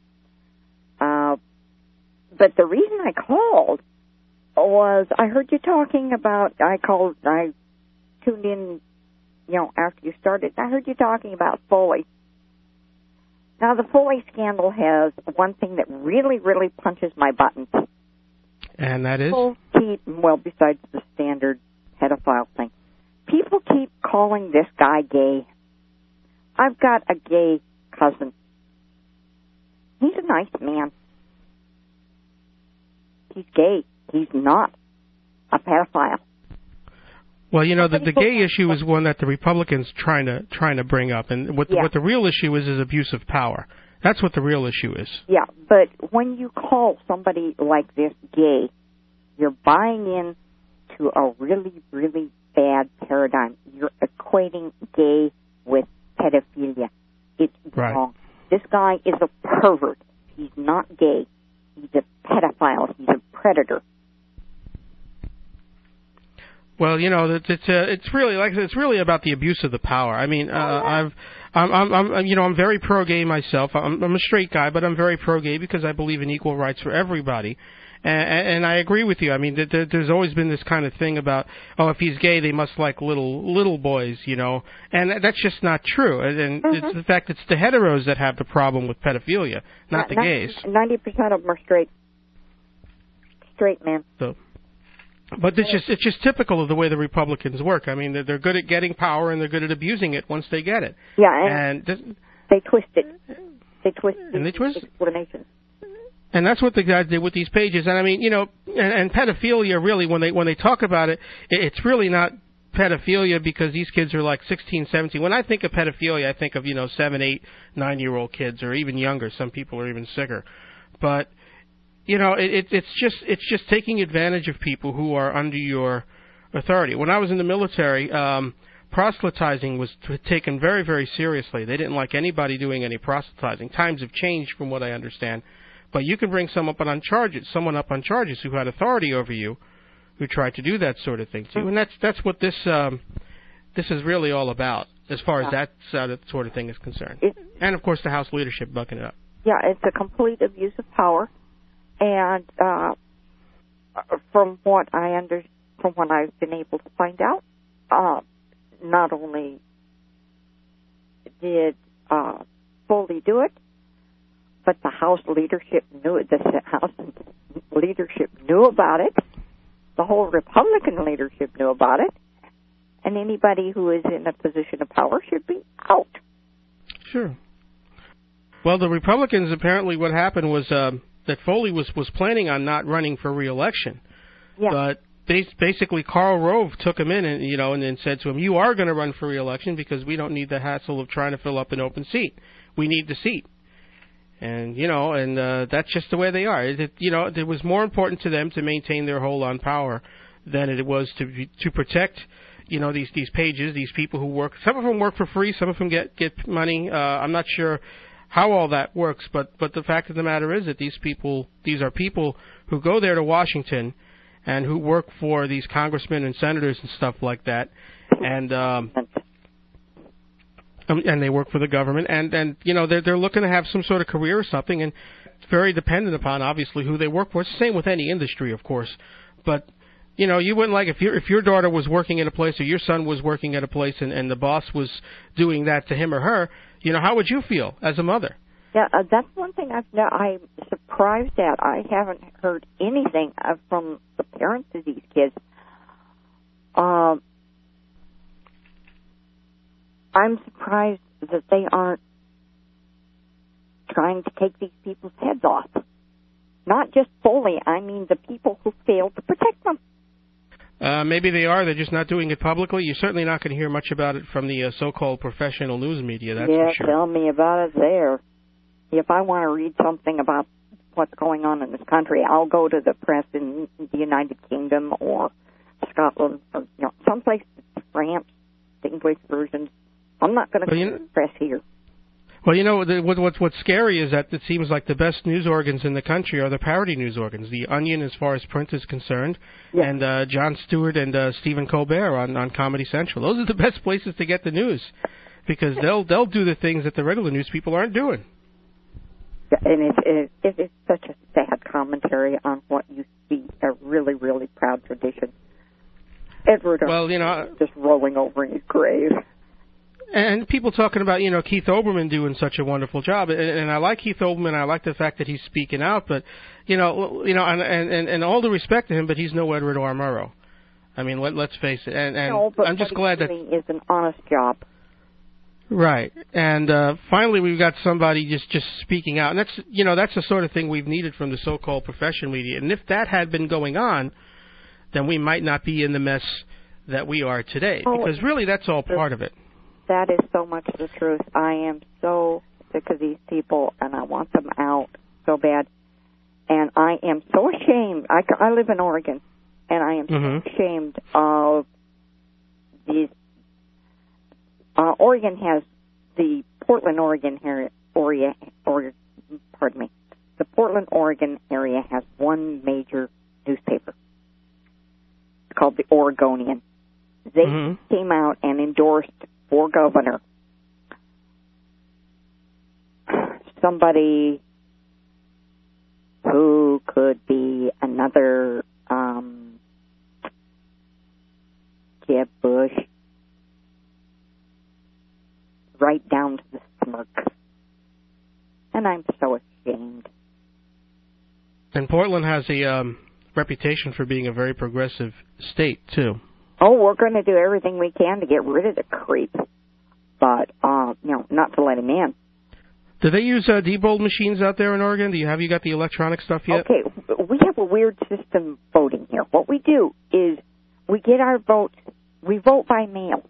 But the reason I called was I heard you talking about, I tuned in, after you started. I heard you talking about Foley. Now, the Foley scandal has one thing that really, really punches my buttons. And that is? Besides the standard pedophile thing, people keep calling this guy gay. I've got a gay cousin. He's a nice man. He's gay. He's not a pedophile. Well, the gay issue is one that the Republicans trying to bring up, and what the real issue is abuse of power. That's what the real issue is. Yeah, but when you call somebody like this gay, you're buying in to a really, really bad paradigm. You're equating gay with pedophilia. It's wrong. This guy is a pervert. He's not gay. He's a pedophile. He's a predator. Well, it's really about the abuse of the power. I mean, I'm very pro-gay myself. I'm a straight guy, but I'm very pro-gay because I believe in equal rights for everybody. And I agree with you. I mean, there's always been this kind of thing about, if he's gay, they must like little boys, and that's just not true. And it's the fact it's the heteros that have the problem with pedophilia, not the gays. 90% of them are straight men. So. But it's just typical of the way the Republicans work. I mean, they're good at getting power and they're good at abusing it once they get it. Yeah, and they twist it. They twist explanations. And that's what the guys did with these pages. And I mean, and pedophilia really, when they talk about it, it's really not pedophilia because these kids are like 16, 17. When I think of pedophilia, I think of 7, 8, 9-year-old kids or even younger. Some people are even sicker. But it's just taking advantage of people who are under your authority. When I was in the military, proselytizing was taken very, very seriously. They didn't like anybody doing any proselytizing. Times have changed from what I understand. But you can bring someone up on charges who had authority over you, who tried to do that sort of thing too. And that's what this is really all about, as far as that sort of thing is concerned. And of course the House leadership bucking it up. Yeah, it's a complete abuse of power. And from what I've been able to find out, not only did Foley do it, but the House leadership knew it. The House leadership knew about it. The whole Republican leadership knew about it. And anybody who is in a position of power should be out. Sure. Well, the Republicans, apparently what happened was that Foley was planning on not running for re-election. Yeah. But basically Karl Rove took him in and then said to him, you are going to run for re-election because we don't need the hassle of trying to fill up an open seat. We need the seat. And, that's just the way they are. It was more important to them to maintain their hold on power than it was to protect, these pages, these people who work. Some of them work for free. Some of them get money. I'm not sure how all that works, but the fact of the matter is that these are people who go there to Washington and who work for these congressmen and senators and stuff like that. And they work for the government, and they're looking to have some sort of career or something, and it's very dependent upon obviously who they work for. It's the same with any industry, of course, but you wouldn't like if your daughter was working at a place or your son was working at a place and the boss was doing that to him or her. How would you feel as a mother? Yeah, that's one thing I'm surprised at. I haven't heard anything from the parents of these kids. I'm surprised that they aren't trying to take these people's heads off. Not just Foley, I mean the people who failed to protect them. Maybe they are. They're just not doing it publicly. You're certainly not going to hear much about it from the so-called professional news media, that's for sure. Tell me about it there. If I want to read something about what's going on in this country, I'll go to the press in the United Kingdom or Scotland or someplace, France, the English versions. I'm not going to go to the press here. Well, what's scary is that it seems like the best news organs in the country are the parody news organs. The Onion, as far as print is concerned, and Jon Stewart and Stephen Colbert on Comedy Central. Those are the best places to get the news because they'll do the things that the regular news people aren't doing. And it is such a sad commentary on what used to be a really, really proud tradition. Edward just rolling over in his grave. And people talking about, Keith Olbermann doing such a wonderful job. And I like Keith Olbermann. I like the fact that he's speaking out. But, and all the respect to him, but he's no Edward R. Murrow. I mean, let's face it. And I'm just glad that is an honest job. Right. And finally we've got somebody just speaking out. And that's the sort of thing we've needed from the so-called professional media. And if that had been going on, then we might not be in the mess that we are today. Because really that's all part of it. That is so much the truth. I am so sick of these people, and I want them out so bad. And I am so ashamed. I live in Oregon, and I am so ashamed of these. Oregon has the Portland, Oregon area. The Portland, Oregon area has one major newspaper. It's called the Oregonian. They came out and endorsed for governor somebody who could be another Jeb Bush, right down to the smirk. And I'm so ashamed. And Portland has a reputation for being a very progressive state, too. Oh, we're going to do everything we can to get rid of the creep, but not to let him in. Do they use Diebold machines out there in Oregon? Have you got the electronic stuff yet? Okay, we have a weird system voting here. What we do is we get our votes. We vote by mail.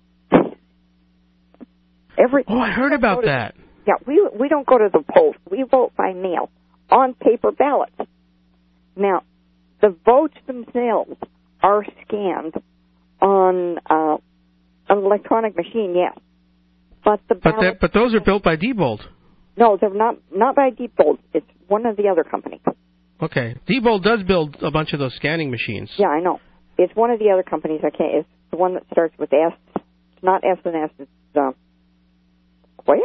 I heard about that. Yeah, we don't go to the polls. We vote by mail on paper ballots. Now, the votes themselves are scanned on an electronic machine, yes. But those are built by Diebold. No, they're not by Diebold. It's one of the other companies. Okay. Diebold does build a bunch of those scanning machines. Yeah, I know. It's one of the other companies. It's the one that starts with S. It's not S&S. It's Sequoia?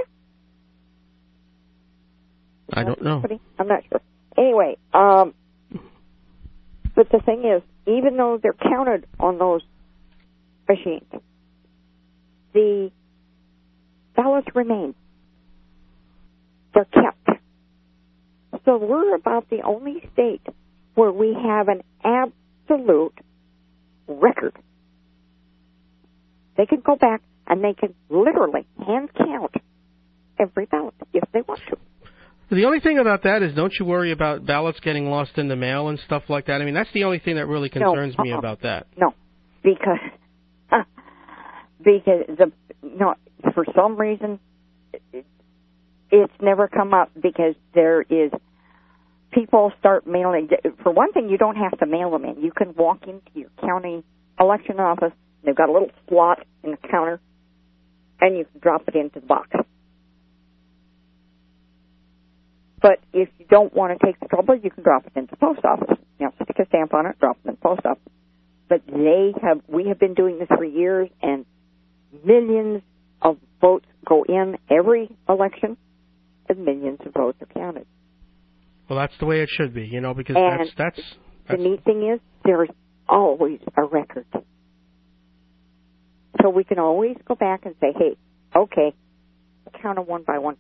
I don't know. I'm not sure. Anyway, but the thing is, even though they're counted on those machines, the ballots remain. They're kept. So we're about the only state where we have an absolute record. They can go back and they can literally hand count every ballot if they want to. The only thing about that is, don't you worry about ballots getting lost in the mail and stuff like that? I mean, that's the only thing that really concerns me about that. No, because for some reason it's never come up, because people start mailing. For one thing, you don't have to mail them in. You can walk into your county election office. They've got a little slot in the counter, and you can drop it into the box. But if you don't want to take the trouble, you can drop it into the post office. Stick a stamp on it, drop it in the post office. But we have been doing this for years, and millions of votes go in every election, and millions of votes are counted. Well, that's the way it should be, because that's the neat thing is there's always a record. So we can always go back and say, hey, okay, count them one by one.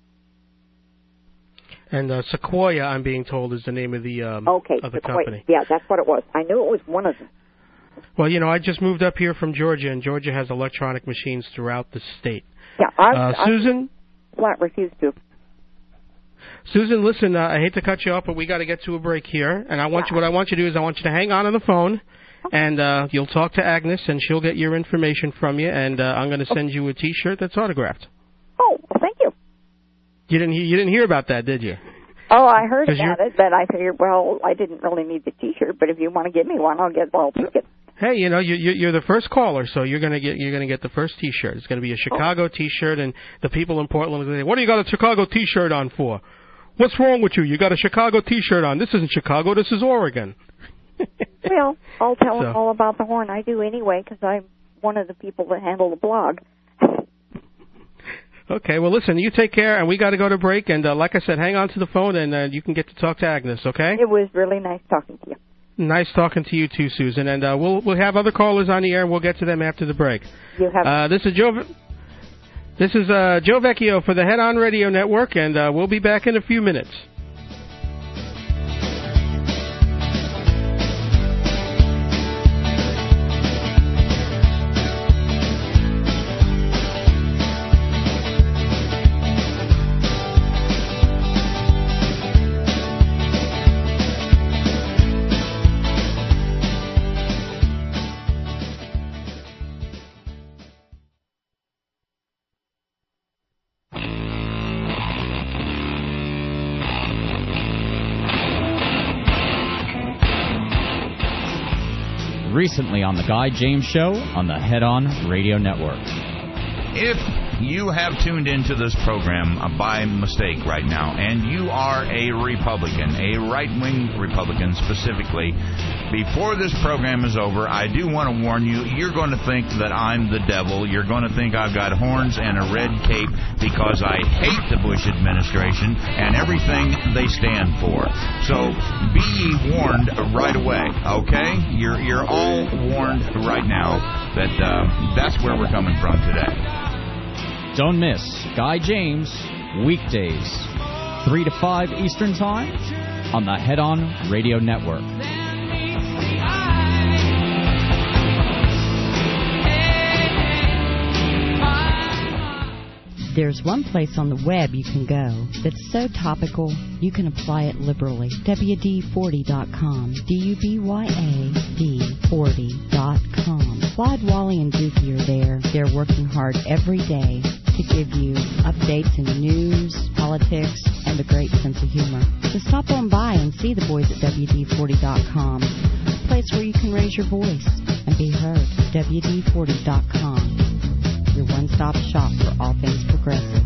And Sequoia, I'm being told, is the name of the company. Yeah, that's what it was. I knew it was one of them. Well, I just moved up here from Georgia, and Georgia has electronic machines throughout the state. Yeah, Susan? I flat refuse to. Susan, listen, I hate to cut you off, but we got to get to a break here. And what I want you to do is I want you to hang on the phone, And you'll talk to Agnes, and she'll get your information from you, and I'm going to send you a T-shirt that's autographed. Oh, well, thank you. You didn't hear about that, did you? Oh, I heard about it, but I figured, well, I didn't really need the T-shirt, but if you want to give me one, I'll take it. Hey, you're the first caller, so you're gonna get the first T-shirt. It's gonna be a Chicago T-shirt, and the people in Portland will say, "What do you got a Chicago T-shirt on for? What's wrong with you? You got a Chicago T-shirt on. This isn't Chicago. This is Oregon." Well, I'll tell them all about the horn. I do anyway, because I'm one of the people that handle the blog. Okay, well, listen, you take care, and we got to go to break. And like I said, hang on to the phone, and you can get to talk to Agnes, okay? It was really nice talking to you. Nice talking to you, too, Susan. And we'll have other callers on the air, and we'll get to them after the break. You have This is Joe Vecchio for the Head On Radio Network, and we'll be back in a few minutes. Recently on the Guy James Show on the Head On Radio Network. If you have tuned into this program by mistake right now, and you are a Republican, a right-wing Republican specifically, before this program is over, I do want to warn you, you're going to think that I'm the devil. You're going to think I've got horns and a red cape because I hate the Bush administration and everything they stand for. So be ye warned right away, okay? You're all warned right now that that's where we're coming from today. Don't miss Guy James, weekdays, 3 to 5 Eastern Time on the Head On Radio Network. There's one place on the web you can go that's so topical you can apply it liberally. WD40.com. DUBYAD40.com. Clyde, Wally, and Dookie are there. They're working hard every day to give you updates in news, politics, and a great sense of humor. So stop on by and see the boys at WD40.com. A place where you can raise your voice and be heard. WD40.com. Your one-stop shop for all things progressive.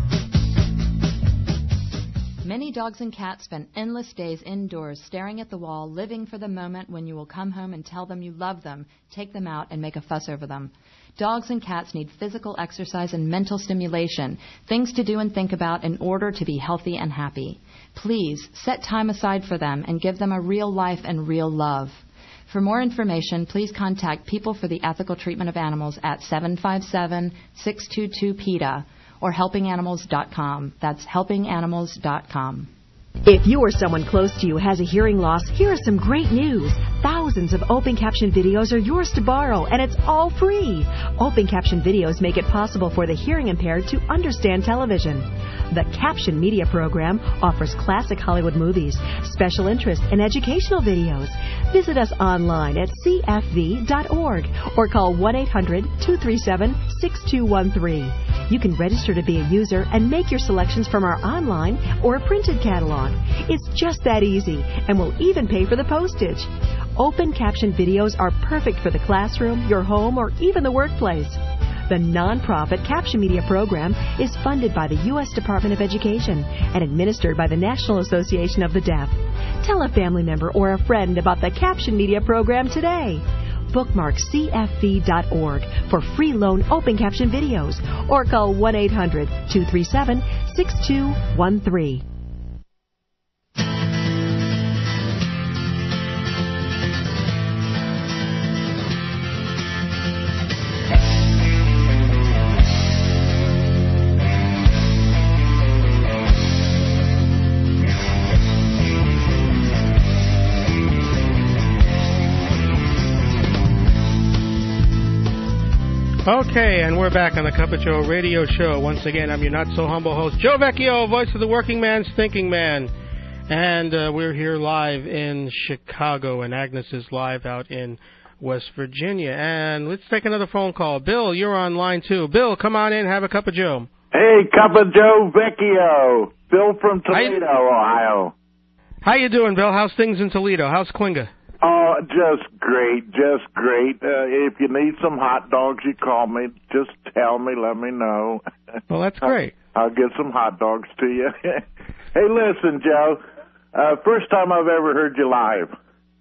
Many dogs and cats spend endless days indoors staring at the wall, living for the moment when you will come home and tell them you love them, take them out, and make a fuss over them. Dogs and cats need physical exercise and mental stimulation, things to do and think about in order to be healthy and happy. Please set time aside for them and give them a real life and real love. For more information, please contact People for the Ethical Treatment of Animals at 757-622-PETA or helpinganimals.com. That's helpinganimals.com. If you or someone close to you has a hearing loss, here is some great news. Thousands of open caption videos are yours to borrow, and it's all free. Open caption videos make it possible for the hearing impaired to understand television. The Caption Media Program offers classic Hollywood movies, special interest, and educational videos. Visit us online at cfv.org or call 1-800-237-6213. You can register to be a user and make your selections from our online or a printed catalog. It's just that easy, and we'll even pay for the postage. Open caption videos are perfect for the classroom, your home, or even the workplace. The nonprofit Caption Media Program is funded by the U.S. Department of Education and administered by the National Association of the Deaf. Tell a family member or a friend about the Caption Media Program today. Bookmark cfv.org for free loan open caption videos or call 1-800-237-6213. Okay, and we're back on the Cup of Joe radio show. Once again, I'm your not-so-humble host, Joe Vecchio, voice of the working man's thinking man. And we're here live in Chicago, and Agnes is live out in West Virginia. And let's take another phone call. Bill, you're on line 2. Bill, come on in, have a cup of Joe. Hey, Cup of Joe Vecchio. Bill from Toledo, Ohio. How you doing, Bill? How's things in Toledo? How's Klinga? Oh, just great. If you need some hot dogs, you call me. Just tell me, let me know. Well, that's great. I'll get some hot dogs to you. Hey, listen, Joe. First time I've ever heard you live.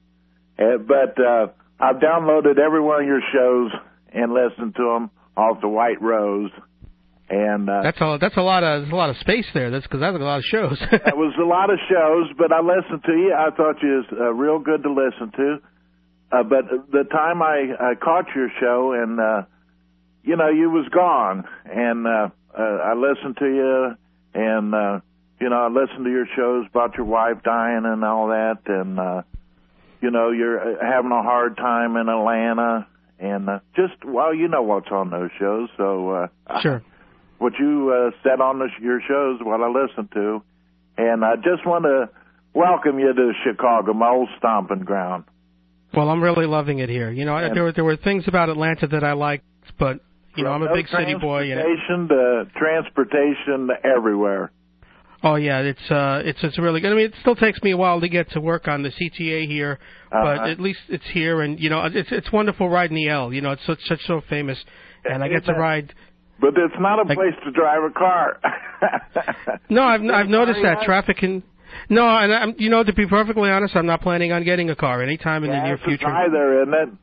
But I've downloaded every one of your shows and listened to them off the White Rose. And that's a lot of space there. That's because that's a lot of shows. That was a lot of shows, but I listened to you. I thought you was real good to listen to. But the time I caught your show, and you was gone, and I listened to you, and I listened to your shows about your wife dying and all that, and you're having a hard time in Atlanta, and you know what's on those shows, so sure. What you said on your shows, what I listened to. And I just want to welcome you to Chicago, my old stomping ground. Well, I'm really loving it here. There were things about Atlanta that I liked, but, I'm a big city boy. Transportation to everywhere. Oh, yeah, it's really good. I mean, it still takes me a while to get to work on the CTA here, but at least it's here. And, it's wonderful riding the L. It's so famous. And I get to ride... But it's not a place to drive a car. No, I've noticed that traffic can. No, and I'm, to be perfectly honest, I'm not planning on getting a car anytime in the near future. Gas is high there, isn't it?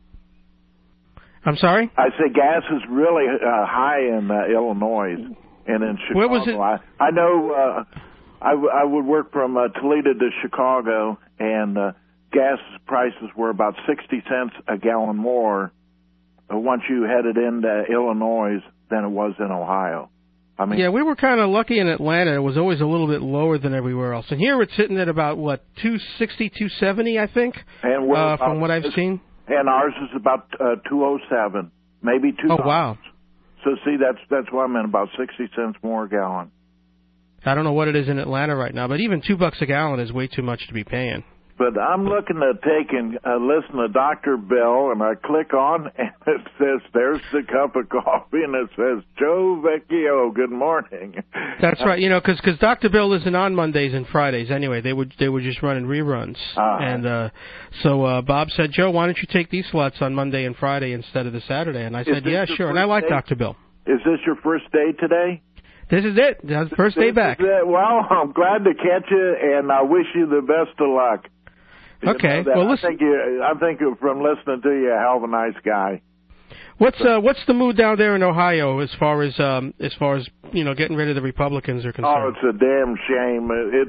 I'm sorry? I say gas is really high in Illinois and in Chicago. Where was it? I know. I would work from Toledo to Chicago, and gas prices were about 60 cents a gallon more once you headed into Illinois than it was in Ohio. I mean, yeah, we were kind of lucky in Atlanta. It was always a little bit lower than everywhere else. And here it's sitting at about, $2.60, $2.70, I think, and from what I've seen. And ours is about $2.07, maybe $2. Oh, wow. So, see, that's why I'm in about 60 cents more a gallon. I don't know what it is in Atlanta right now, but even $2 a gallon is way too much to be paying. But I'm looking to take and listen to Dr. Bill, and I click on, and it says, there's the cup of coffee, and it says, Joe Vecchio, good morning. That's right, because Dr. Bill isn't on Mondays and Fridays anyway. They were just running reruns. And so Bob said, Joe, why don't you take these slots on Monday and Friday instead of the Saturday? And I said, yeah, sure, and I like Dr. Bill. Is this your first day today? This is it. That's the first day back. Well, I'm glad to catch you, and I wish you the best of luck. Okay. Well, listen. I think from listening to you, a hell of a nice guy. What's the mood down there in Ohio as far as getting rid of the Republicans are concerned? Oh, it's a damn shame.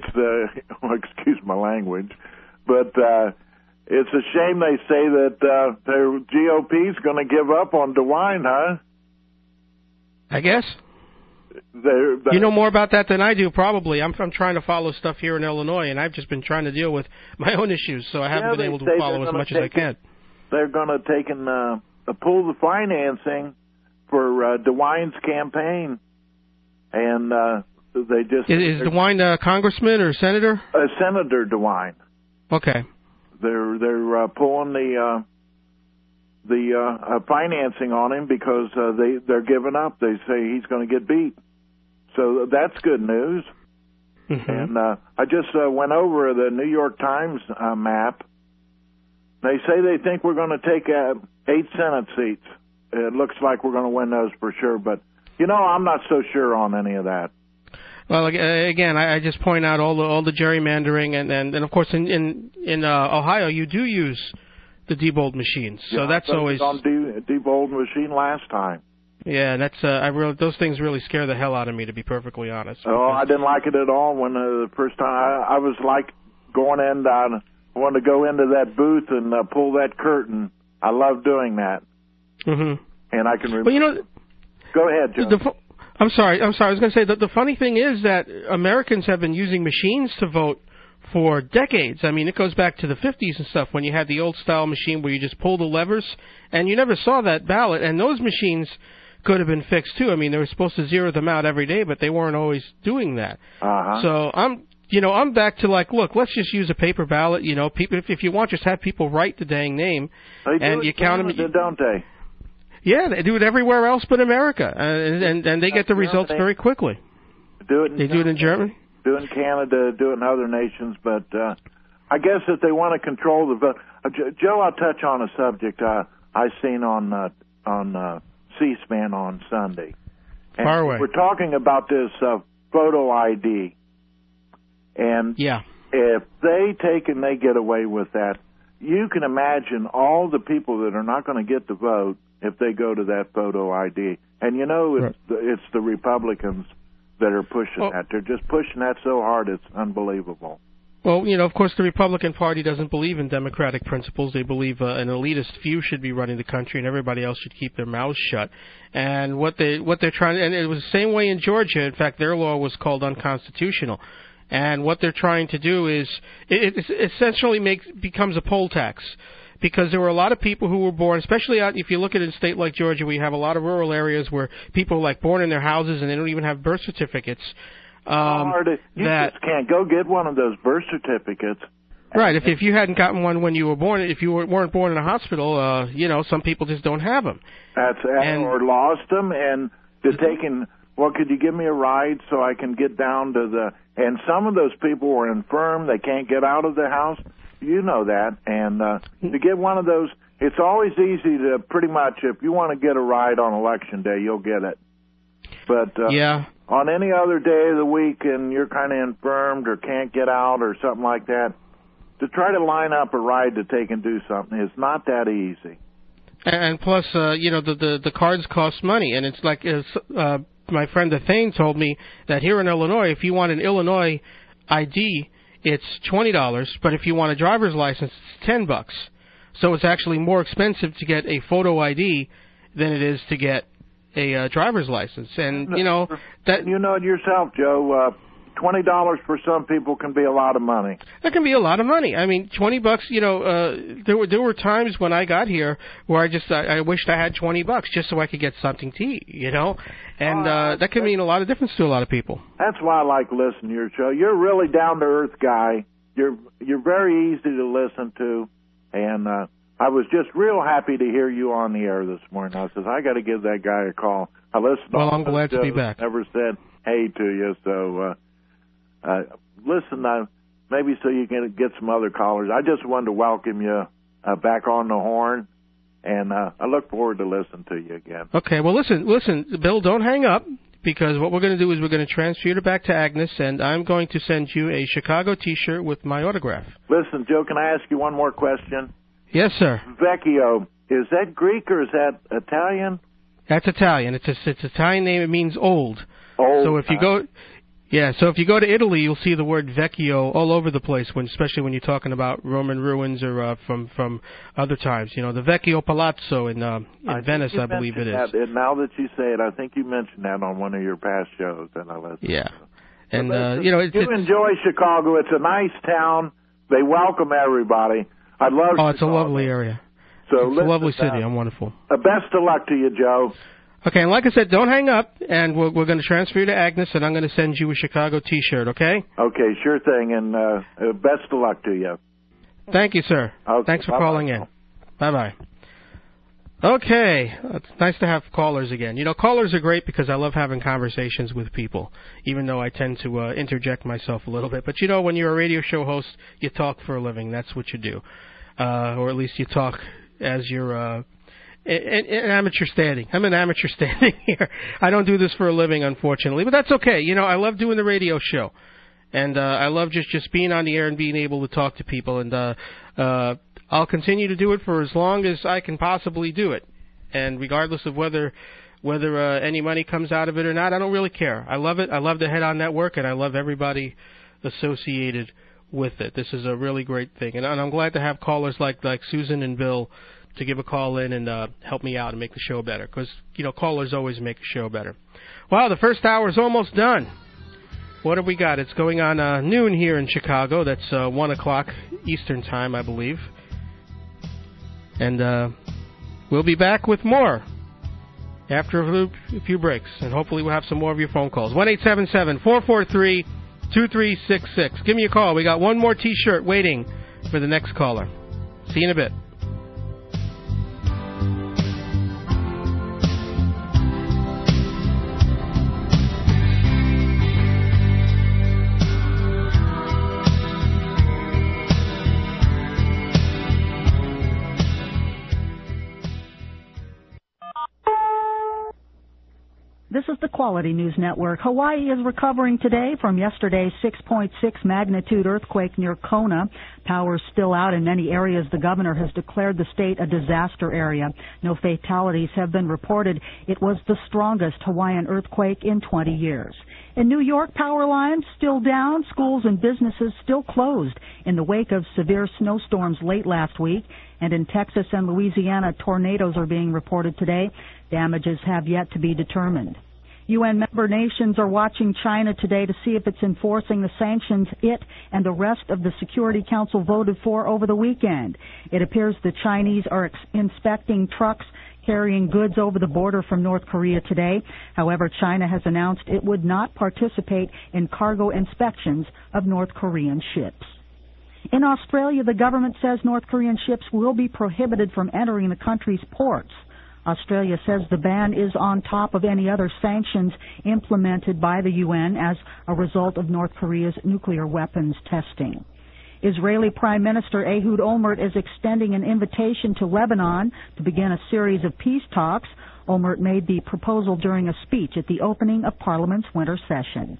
Excuse my language, but it's a shame they say that the GOP's going to give up on DeWine, huh? I guess. You know more about that than I do, probably. I'm trying to follow stuff here in Illinois, and I've just been trying to deal with my own issues, so I haven't been able to follow as much as I can. They're going to take and pull the financing for DeWine's campaign, and they just... Is DeWine a congressman or senator? Senator DeWine. Okay. They're pulling the financing on him because they're giving up. They say he's going to get beat. So that's good news. Mm-hmm. And I just went over the New York Times map. They say they think we're going to take 8 Senate seats. It looks like we're going to win those for sure. But, I'm not so sure on any of that. Well, again, I just point out all the gerrymandering. And of course, in Ohio, you do use the Diebold machines. So that's always... on Diebold machine last time. Yeah, and that's those things really scare the hell out of me, to be perfectly honest. Oh, I didn't like it at all when the first time I was like going in. I wanted to go into that booth and pull that curtain. I love doing that. Mm-hmm. And I can remember. Well, go ahead, Joe. I'm sorry. I was going to say that the funny thing is that Americans have been using machines to vote for decades. I mean, it goes back to the 50s and stuff when you had the old style machine where you just pull the levers, and you never saw that ballot. And those machines could have been fixed too. I mean, they were supposed to zero them out every day, but they weren't always doing that. Uh-huh. So I'm back to look, let's just use a paper ballot. People, if you want, just have people write the dang name, and you count them. Don't they? Yeah, they do it everywhere else but America, and they get the results very quickly. They do it in Germany. Do it in Canada. Do it in other nations. But I guess if they want to control the vote, Joe, I'll touch on a subject I seen on C-SPAN on Sunday. And Far away. We're talking about this photo ID, and if they take and they get away with that, you can imagine all the people that are not going to get the vote if they go to that photo ID. And it's the Republicans that are pushing that. They're just pushing that so hard, it's unbelievable. Well, of course, the Republican Party doesn't believe in democratic principles. They believe an elitist few should be running the country, and everybody else should keep their mouths shut. And what they're trying, and it was the same way in Georgia. In fact, their law was called unconstitutional. And what they're trying to do is, it essentially becomes a poll tax. Because there were a lot of people who were born, especially if you look at a state like Georgia, we have a lot of rural areas where people are born in their houses and they don't even have birth certificates. You just can't go get one of those birth certificates. Right. If you hadn't gotten one when you were born, if you weren't born in a hospital, some people just don't have them. Or lost them, and they're taking. Well, could you give me a ride so I can get down to the? And some of those people were infirm; they can't get out of the house. You know that, and to get one of those, it's always easy to pretty much, if you want to get a ride on Election Day, you'll get it. But on any other day of the week and you're kind of infirmed or can't get out or something like that, to try to line up a ride to take and do something is not that easy. And plus, the cards cost money, and it's like my friend Athane told me that here in Illinois, if you want an Illinois ID, it's $20, but if you want a driver's license, it's $10. So it's actually more expensive to get a photo ID than it is to get a driver's license. And that you know it yourself, Joe. $20 for some people can be a lot of money. That can be a lot of money. I mean, $20. There were times when I got here where I wished I had $20 just so I could get something to eat. And that can mean a lot of difference to a lot of people. That's why I like listening to your show. You're a really down to earth guy. You're very easy to listen to, and I was just real happy to hear you on the air this morning. I says I got to give that guy a call. I listened. Well, I'm glad to be back. Never said hey to you, so. Listen, maybe so you can get some other callers. I just wanted to welcome you back on the horn, and I look forward to listening to you again. Okay, well, listen, Bill, don't hang up, because what we're going to do is we're going to transfer you back to Agnes, and I'm going to send you a Chicago T-shirt with my autograph. Listen, Joe, can I ask you one more question? Yes, sir. Vecchio, is that Greek or is that Italian? That's Italian. It's Italian name. It means old. Old. So if you go... Yeah, so if you go to Italy, you'll see the word vecchio all over the place, especially when you're talking about Roman ruins or from other times. The Vecchio Palazzo in Venice, I believe it is. Now that you say it, I think you mentioned that on one of your past shows, and I listened. Yeah, and you enjoy Chicago. It's a nice town. They welcome everybody. I love. Oh, it's Chicago. A lovely area. So it's a lovely city. I'm wonderful. Best of luck to you, Joe. Okay, and like I said, don't hang up, and we're going to transfer you to Agnes, and I'm going to send you a Chicago T-shirt, okay? Okay, sure thing, and best of luck to you. Thank you, sir. Okay, thanks for calling in. Bye-bye. Okay, it's nice to have callers again. Callers are great because I love having conversations with people, even though I tend to interject myself a little bit. But, when you're a radio show host, you talk for a living. That's what you do. Or at least you talk as you're... An amateur standing. I'm an amateur standing here. I don't do this for a living, unfortunately, but that's okay. I love doing the radio show, and I love just being on the air and being able to talk to people. And I'll continue to do it for as long as I can possibly do it, and regardless of whether any money comes out of it or not, I don't really care. I love it. I love the Head On Network, and I love everybody associated with it. This is a really great thing, and I'm glad to have callers like Susan and Bill to give a call in and help me out and make the show better, because callers always make the show better. Wow, the first hour is almost done. What have we got? It's going on noon here in Chicago. That's 1 o'clock Eastern time, I believe. And we'll be back with more after a few breaks, and hopefully we'll have some more of your phone calls. 1-877-443 2366. Give me a call. We got one more T-shirt waiting for the next caller. See you in a bit. This is the Quality News Network. Hawaii is recovering today from yesterday's 6.6 magnitude earthquake near Kona. Power is still out in many areas. The governor has declared the state a disaster area. No fatalities have been reported. It was the strongest Hawaiian earthquake in 20 years. In New York, power lines still down, schools and businesses still closed in the wake of severe snowstorms late last week. And in Texas and Louisiana, tornadoes are being reported today. Damages have yet to be determined. UN member nations are watching China today to see if it's enforcing the sanctions it and the rest of the Security Council voted for over the weekend. It appears the Chinese are inspecting trucks carrying goods over the border from North Korea today. However, China has announced it would not participate in cargo inspections of North Korean ships. In Australia, the government says North Korean ships will be prohibited from entering the country's ports. Australia says the ban is on top of any other sanctions implemented by the UN as a result of North Korea's nuclear weapons testing. Israeli Prime Minister Ehud Olmert is extending an invitation to Lebanon to begin a series of peace talks. Olmert made the proposal during a speech at the opening of Parliament's winter session.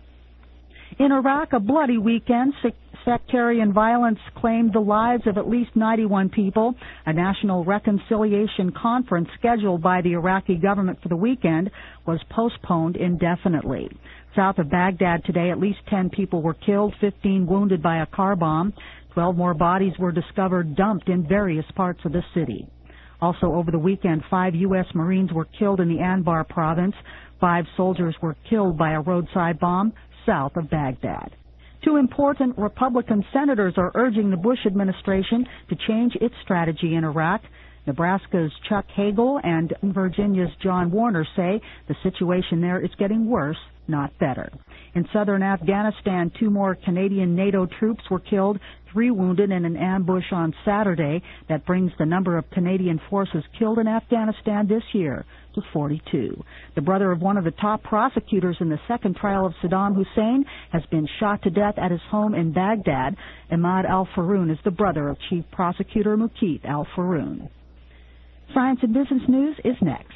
In Iraq, a bloody weekend, sectarian violence claimed the lives of at least 91 people. A national reconciliation conference scheduled by the Iraqi government for the weekend was postponed indefinitely. South of Baghdad today, at least 10 people were killed, 15 wounded by a car bomb. 12 more bodies were discovered dumped in various parts of the city. Also over the weekend, 5 U.S. Marines were killed in the Anbar province. 5 soldiers were killed by a roadside bomb south of Baghdad. 2 important Republican senators are urging the Bush administration to change its strategy in Iraq. Nebraska's Chuck Hagel and Virginia's John Warner say the situation there is getting worse, not better. In southern Afghanistan, 2 more Canadian NATO troops were killed, 3 wounded in an ambush on Saturday. That brings the number of Canadian forces killed in Afghanistan this year to 42. The brother of one of the top prosecutors in the second trial of Saddam Hussein has been shot to death at his home in Baghdad. Ahmad al-Faroun is the brother of Chief Prosecutor Muqeet al-Faroun. Science and Business News is next.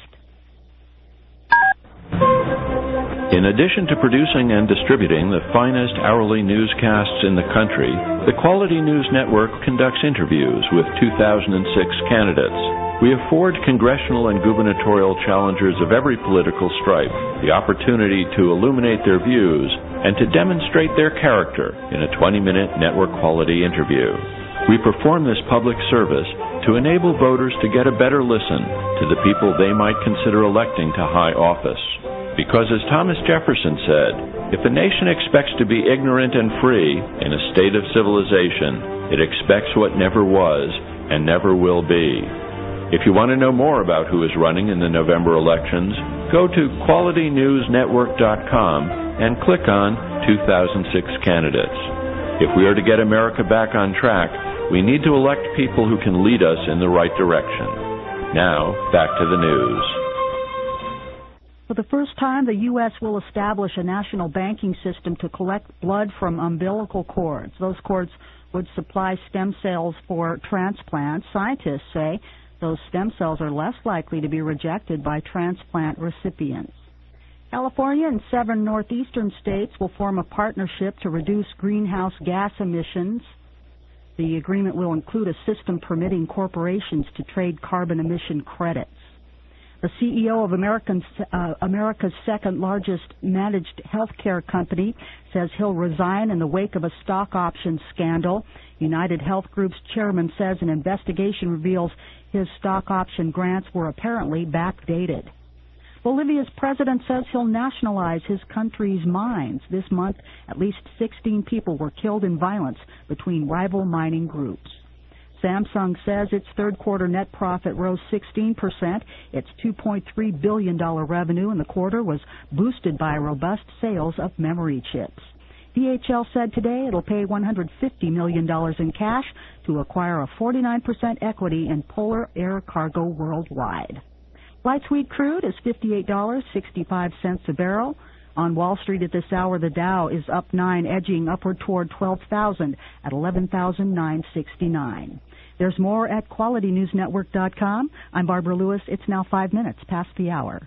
In addition to producing and distributing the finest hourly newscasts in the country, the Quality News Network conducts interviews with 2006 candidates. We afford congressional and gubernatorial challengers of every political stripe the opportunity to illuminate their views and to demonstrate their character in a 20-minute network quality interview. We perform this public service to enable voters to get a better listen to the people they might consider electing to high office. Because as Thomas Jefferson said, if a nation expects to be ignorant and free in a state of civilization, it expects what never was and never will be. If you want to know more about who is running in the November elections, go to QualityNewsNetwork.com and click on 2006 candidates. If we are to get America back on track, we need to elect people who can lead us in the right direction. Now, back to the news. For the first time, the U.S. will establish a national banking system to collect blood from umbilical cords. Those cords would supply stem cells for transplants. Scientists say those stem cells are less likely to be rejected by transplant recipients. California and 7 northeastern states will form a partnership to reduce greenhouse gas emissions. The agreement will include a system permitting corporations to trade carbon emission credits. The CEO of America's second-largest managed healthcare company says he'll resign in the wake of a stock option scandal. United Health Group's chairman says an investigation reveals his stock option grants were apparently backdated. Bolivia's president says he'll nationalize his country's mines. This month, at least 16 people were killed in violence between rival mining groups. Samsung says its third-quarter net profit rose 16%. Its $2.3 billion revenue in the quarter was boosted by robust sales of memory chips. DHL said today it'll pay $150 million in cash to acquire a 49% equity in Polar Air Cargo Worldwide. Light sweet crude is $58.65 a barrel. On Wall Street at this hour, the Dow is up 9, edging upward toward 12,000 at 11,969. There's more at QualityNewsNetwork.com. I'm Barbara Lewis. It's now 5 minutes past the hour.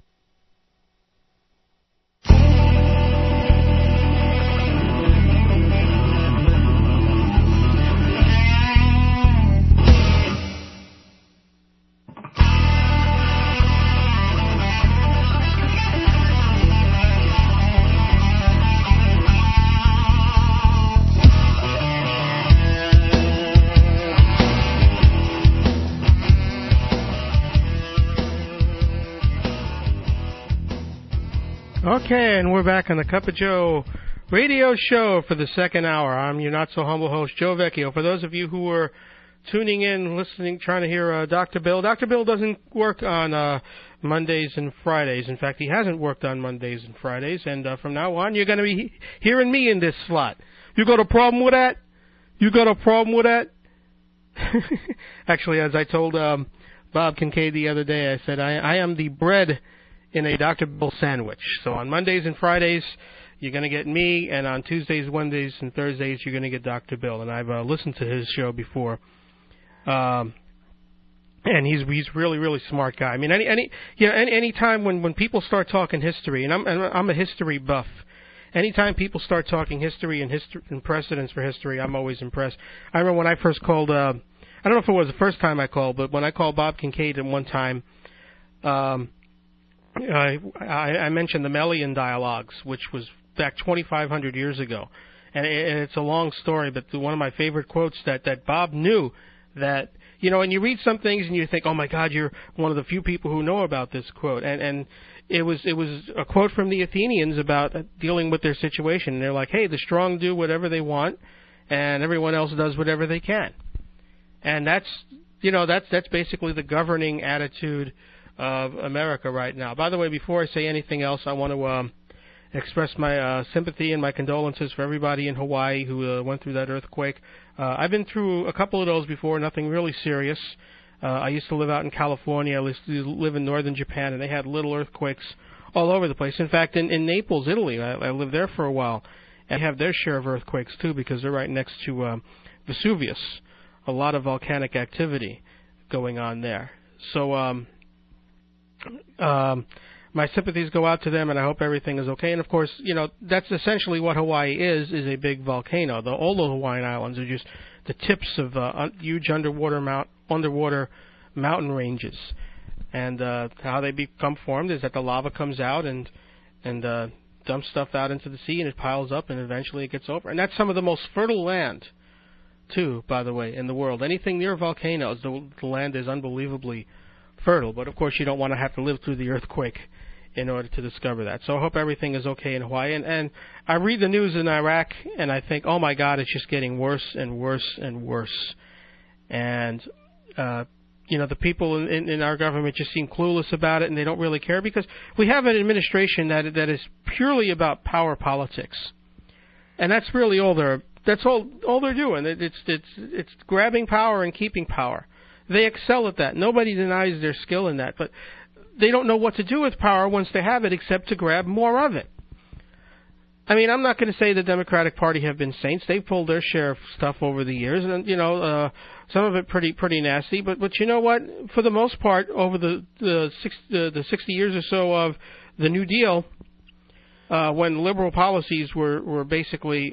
Okay, and we're back on the Cup of Joe radio show for the second hour. I'm your not-so-humble host, Joe Vecchio. For those of you who were tuning in, listening, trying to hear Dr. Bill doesn't work on Mondays and Fridays. In fact, he hasn't worked on Mondays and Fridays, and from now on, you're going to be hearing me in this slot. You got a problem with that? You got a problem with that? Actually, as I told Bob Kincaid the other day, I said, I am the bread in a Dr. Bill sandwich. So on Mondays and Fridays, you're going to get me, and on Tuesdays, Wednesdays, and Thursdays, you're going to get Dr. Bill. And I've listened to his show before, and he's really, really smart guy. I mean, any time when people start talking history, and I'm a history buff. Anytime people start talking history and precedents for history, I'm always impressed. I remember when I first called. I don't know if it was the first time I called, but when I called Bob Kincaid at one time. I mentioned the Melian dialogues, which was back 2,500 years ago. And it's a long story, but one of my favorite quotes that Bob knew that, and you read some things and you think, oh my God, you're one of the few people who know about this quote. And it was a quote from the Athenians about dealing with their situation. And they're like, hey, the strong do whatever they want and everyone else does whatever they can. And that's basically the governing attitude of America right now. By the way, before I say anything else, I want to express my sympathy and my condolences for everybody in Hawaii who went through that earthquake. I've been through a couple of those before, nothing really serious. I used to live out in California. I used to live in northern Japan, and they had little earthquakes all over the place. In fact, in Naples, Italy, I lived there for a while, and they have their share of earthquakes too because they're right next to Vesuvius. A lot of volcanic activity going on there. So my sympathies go out to them, and I hope everything is okay. And of course, that's essentially what Hawaii is a big volcano. All the Hawaiian Islands are just the tips of huge underwater mountain ranges. And how they become formed is that the lava comes out and dumps stuff out into the sea, and it piles up, and eventually it gets over. And that's some of the most fertile land, too, by the way, in the world. Anything near volcanoes, the land is unbelievably fertile, but of course you don't want to have to live through the earthquake in order to discover that. So I hope everything is okay in Hawaii. And I read the news in Iraq, and I think, oh my God, it's just getting worse and worse and worse. And, the people in our government just seem clueless about it, and they don't really care because we have an administration that is purely about power politics. And that's really all they're doing. It's grabbing power and keeping power. They excel at that. Nobody denies their skill in that, but they don't know what to do with power once they have it except to grab more of it. I mean, I'm not going to say the Democratic Party have been saints. They've pulled their share of stuff over the years, and some of it pretty nasty. But you know what? For the most part, over the 60 years or so of the New Deal, when liberal policies were basically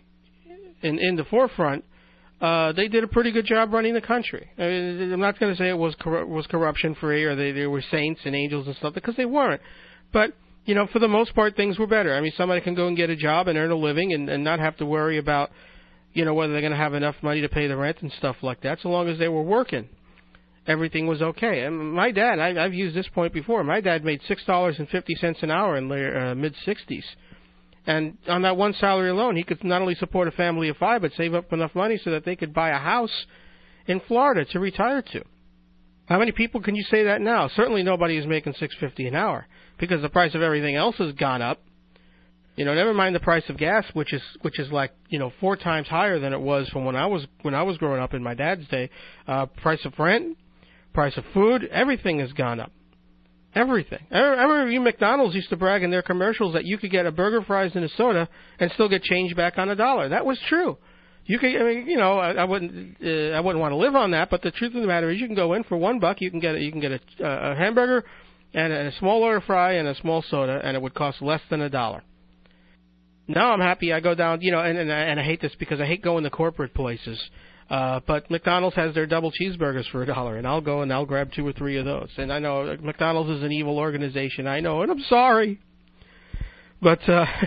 in the forefront, they did a pretty good job running the country. I mean, I'm not going to say it was corruption free or they were saints and angels and stuff, because they weren't. But for the most part, things were better. I mean, somebody can go and get a job and earn a living and not have to worry about, whether they're going to have enough money to pay the rent and stuff like that. So long as they were working, everything was okay. And my dad, I've used this point before, my dad made $6.50 an hour in the mid-'60s. And on that one salary alone, he could not only support a family of 5, but save up enough money so that they could buy a house in Florida to retire to. How many people can you say that now? Certainly nobody is making $6.50 an hour because the price of everything else has gone up. You know, never mind the price of gas, which is like, you know, 4 times higher than it was from when I was growing up in my dad's day. Price of rent, price of food, everything has gone up. Everything. I remember McDonald's used to brag in their commercials that you could get a burger, fries, and a soda and still get change back on $1. That was true. You could, I mean, you know, I wouldn't want to live on that, but the truth of the matter is, you can go in for $1, you can get a hamburger and a small order fry and a small soda, and it would cost less than $1. Now I'm happy. I go down, you know, and I hate this because I hate going to corporate places. But McDonald's has their double cheeseburgers for $1, and I'll go and I'll grab 2 or 3 of those. And I know McDonald's is an evil organization. I know, and I'm sorry. But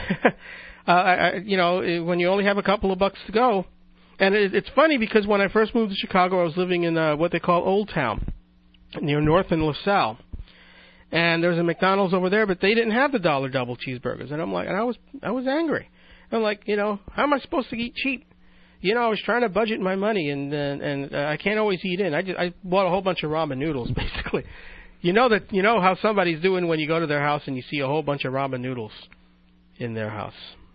you know, when you only have a couple of bucks to go, and it's funny because when I first moved to Chicago, I was living in what they call Old Town, near North and LaSalle. And there was a McDonald's over there, but they didn't have the $1 double cheeseburgers. And I'm like, and I was angry. I'm like, you know, how am I supposed to eat cheap? You know, I was trying to budget my money, and I can't always eat in. I bought a whole bunch of ramen noodles, basically. You know how somebody's doing when you go to their house and you see a whole bunch of ramen noodles in their house.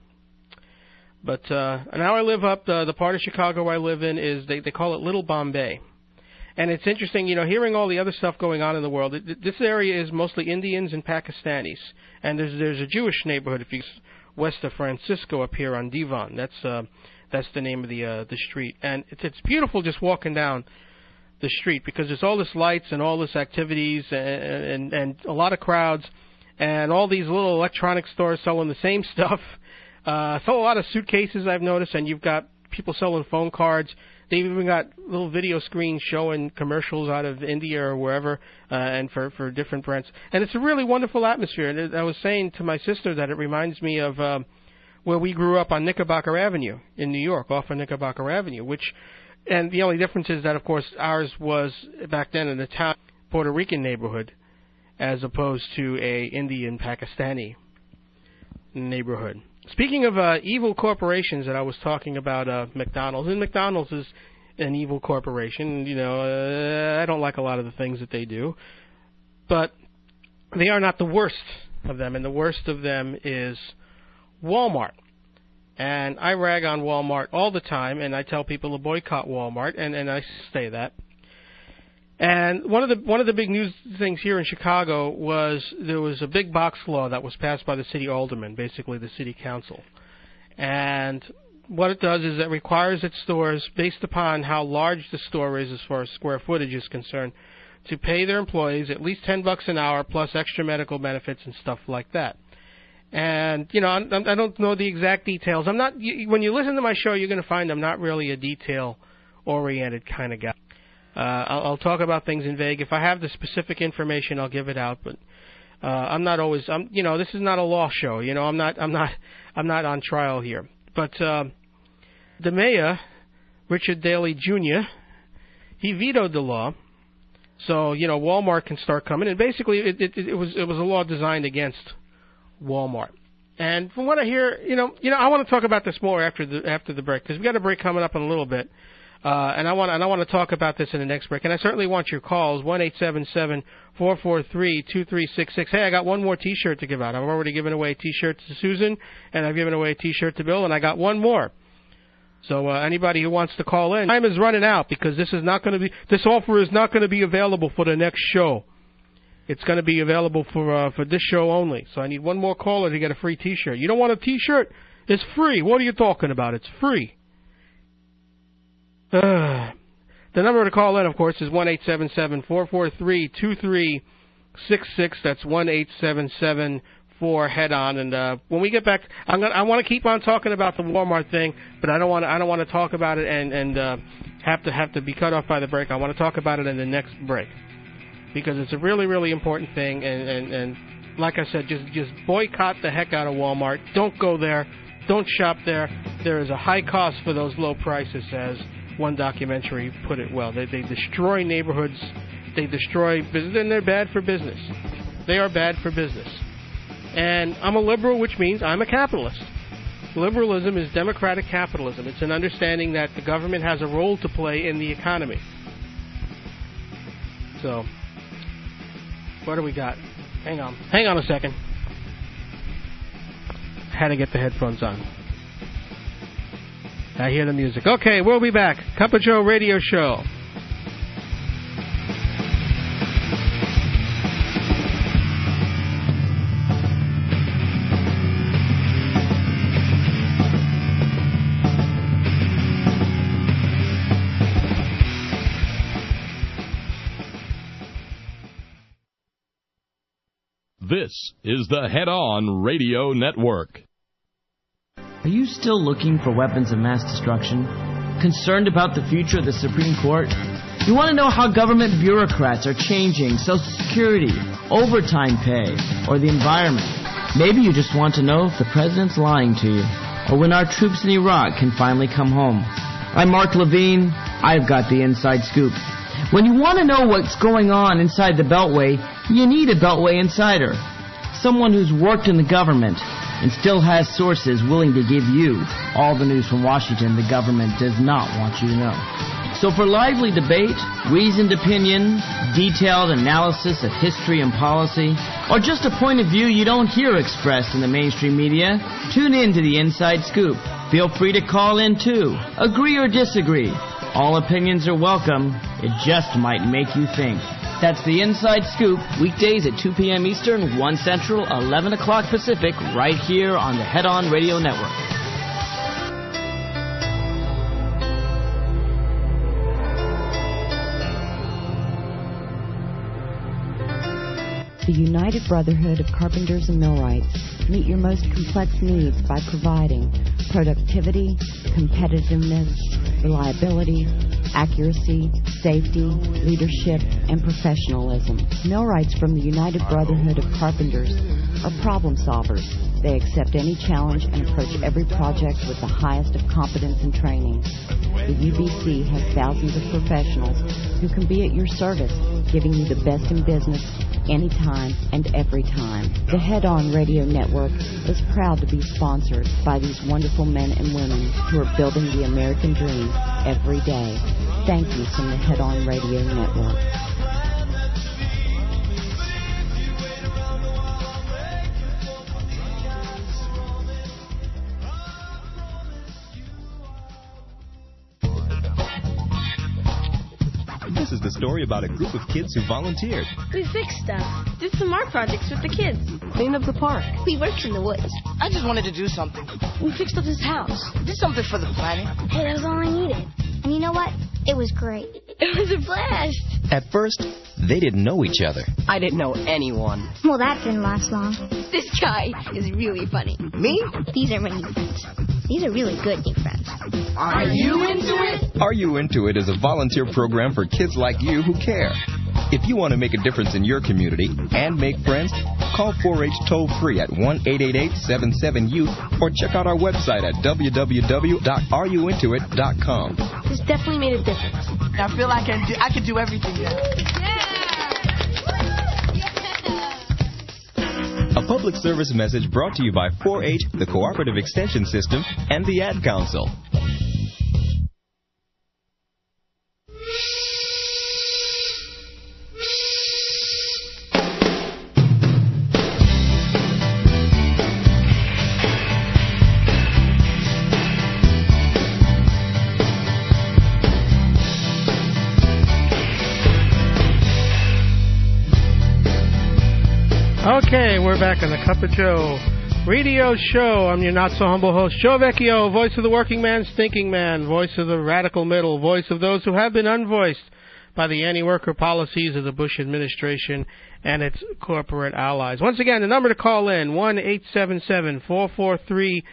But now I live up the part of Chicago I live in is they call it Little Bombay. And it's interesting, you know, hearing all the other stuff going on in the world. This area is mostly Indians and Pakistanis, and there's a Jewish neighborhood if you west of Francisco up here on Devon. That's the name of the street, and it's beautiful just walking down the street because there's all this lights and all this activities and a lot of crowds and all these little electronic stores selling the same stuff. Sell a lot of suitcases, I've noticed, and you've got people selling phone cards. They've even got little video screens showing commercials out of India or wherever, and for different brands. And it's a really wonderful atmosphere. And I was saying to my sister that it reminds me of where we grew up on Knickerbocker Avenue in New York, off of Knickerbocker Avenue, and the only difference is that, of course, ours was back then in the town Puerto Rican neighborhood as opposed to a Indian Pakistani neighborhood. Speaking of evil corporations that I was talking about, McDonald's, and McDonald's is an evil corporation. You know, I don't like a lot of the things that they do, but they are not the worst of them, and the worst of them is Walmart. And I rag on Walmart all the time, and I tell people to boycott Walmart, and I say that. And one of the big news things here in Chicago was there was a big box law that was passed by the city aldermen, basically the city council. And what it does is it requires its stores, based upon how large the store is as far as square footage is concerned, to pay their employees at least $10 an hour plus extra medical benefits and stuff like that. And, you know, I don't know the exact details. When you listen to my show, you're going to find I'm not really a detail-oriented kind of guy. I'll talk about things in vague. If I have the specific information, I'll give it out. But I'm not always. You know, this is not a law show. You know, I'm not on trial here. But the mayor, Richard Daley Jr., he vetoed the law, so you know Walmart can start coming. And basically, it was a law designed against Walmart. And from what I hear, you know, I want to talk about this more after the break because we got a break coming up in a little bit. And I want to talk about this in the next break. And I certainly want your calls, 1-877-443-2366. Hey, I got one more T-shirt to give out. I've already given away a T-shirt to Susan, and I've given away a T-shirt to Bill, and I got one more. So anybody who wants to call in, time is running out because this offer is not going to be available for the next show. It's going to be available for this show only. So I need one more caller to get a free T-shirt. You don't want a T-shirt? It's free. What are you talking about? It's free. The number to call in, of course, is 1-877-443-2366. That's 1-877-4-HEAD-ON. And when we get back, I want to keep on talking about the Walmart thing, but I don't want to talk about it and have to be cut off by the break. I want to talk about it in the next break because it's a really, really important thing. And like I said, just boycott the heck out of Walmart. Don't go there. Don't shop there. There is a high cost for those low prices, as one documentary put it well. They destroy neighborhoods. They destroy business, and they're bad for business. They are bad for business. And I'm a liberal, which means I'm a capitalist. Liberalism is democratic capitalism. It's an understanding that the government has a role to play in the economy. So, what do we got? Hang on a second. Had to get the headphones on. I hear the music. Okay, we'll be back. Cup of Joe Radio Show. This is the Head On Radio Network. Are you still looking for weapons of mass destruction? Concerned about the future of the Supreme Court? You want to know how government bureaucrats are changing Social Security, overtime pay, or the environment? Maybe you just want to know if the president's lying to you, or when our troops in Iraq can finally come home. I'm Mark Levine. I've got the inside scoop. When you want to know what's going on inside the Beltway, you need a Beltway insider. Someone who's worked in the government and still has sources willing to give you all the news from Washington the government does not want you to know. So for lively debate, reasoned opinion, detailed analysis of history and policy, or just a point of view you don't hear expressed in the mainstream media, tune in to the Inside Scoop. Feel free to call in too. Agree or disagree. All opinions are welcome. It just might make you think. That's the Inside Scoop, weekdays at 2 p.m. Eastern, 1 Central, 11 o'clock Pacific, right here on the Head On Radio Network. The United Brotherhood of Carpenters and Millwrights meet your most complex needs by providing productivity, competitiveness, reliability, accuracy, safety, leadership, and professionalism. Millwrights from the United Brotherhood of Carpenters are problem solvers. They accept any challenge and approach every project with the highest of competence and training. The UBC has thousands of professionals who can be at your service, giving you the best in business anytime and every time. The Head On Radio Network is proud to be sponsored by these wonderful men and women who are building the American dream every day. Thank you from the Head On Radio Network. This is the story about a group of kids who volunteered. We fixed stuff, did some art projects with the kids, cleaned up the park. We worked in the woods. I just wanted to do something. We fixed up his house. Did something for the planet. Hey, that was all I needed. And you know what? It was great. It was a blast. At first, they didn't know each other. I didn't know anyone. Well, that didn't last long. This guy is really funny. Me? These are my new friends. These are really good new friends. Are you into it? Are You Into It is a volunteer program for kids like you who care. If you want to make a difference in your community and make friends, call 4-H toll-free at 1-888-77-YOUTH or check out our website at www.areyouintoit.com. This definitely made a difference. I feel like I can do everything now. A public service message brought to you by 4-H, the Cooperative Extension System, and the Ad Council. Okay, we're back on the Cup of Joe Radio Show. I'm your not-so-humble host, Joe Vecchio, voice of the working man's thinking man, voice of the radical middle, voice of those who have been unvoiced by the anti-worker policies of the Bush administration and its corporate allies. Once again, the number to call in, 1-877-443-2366.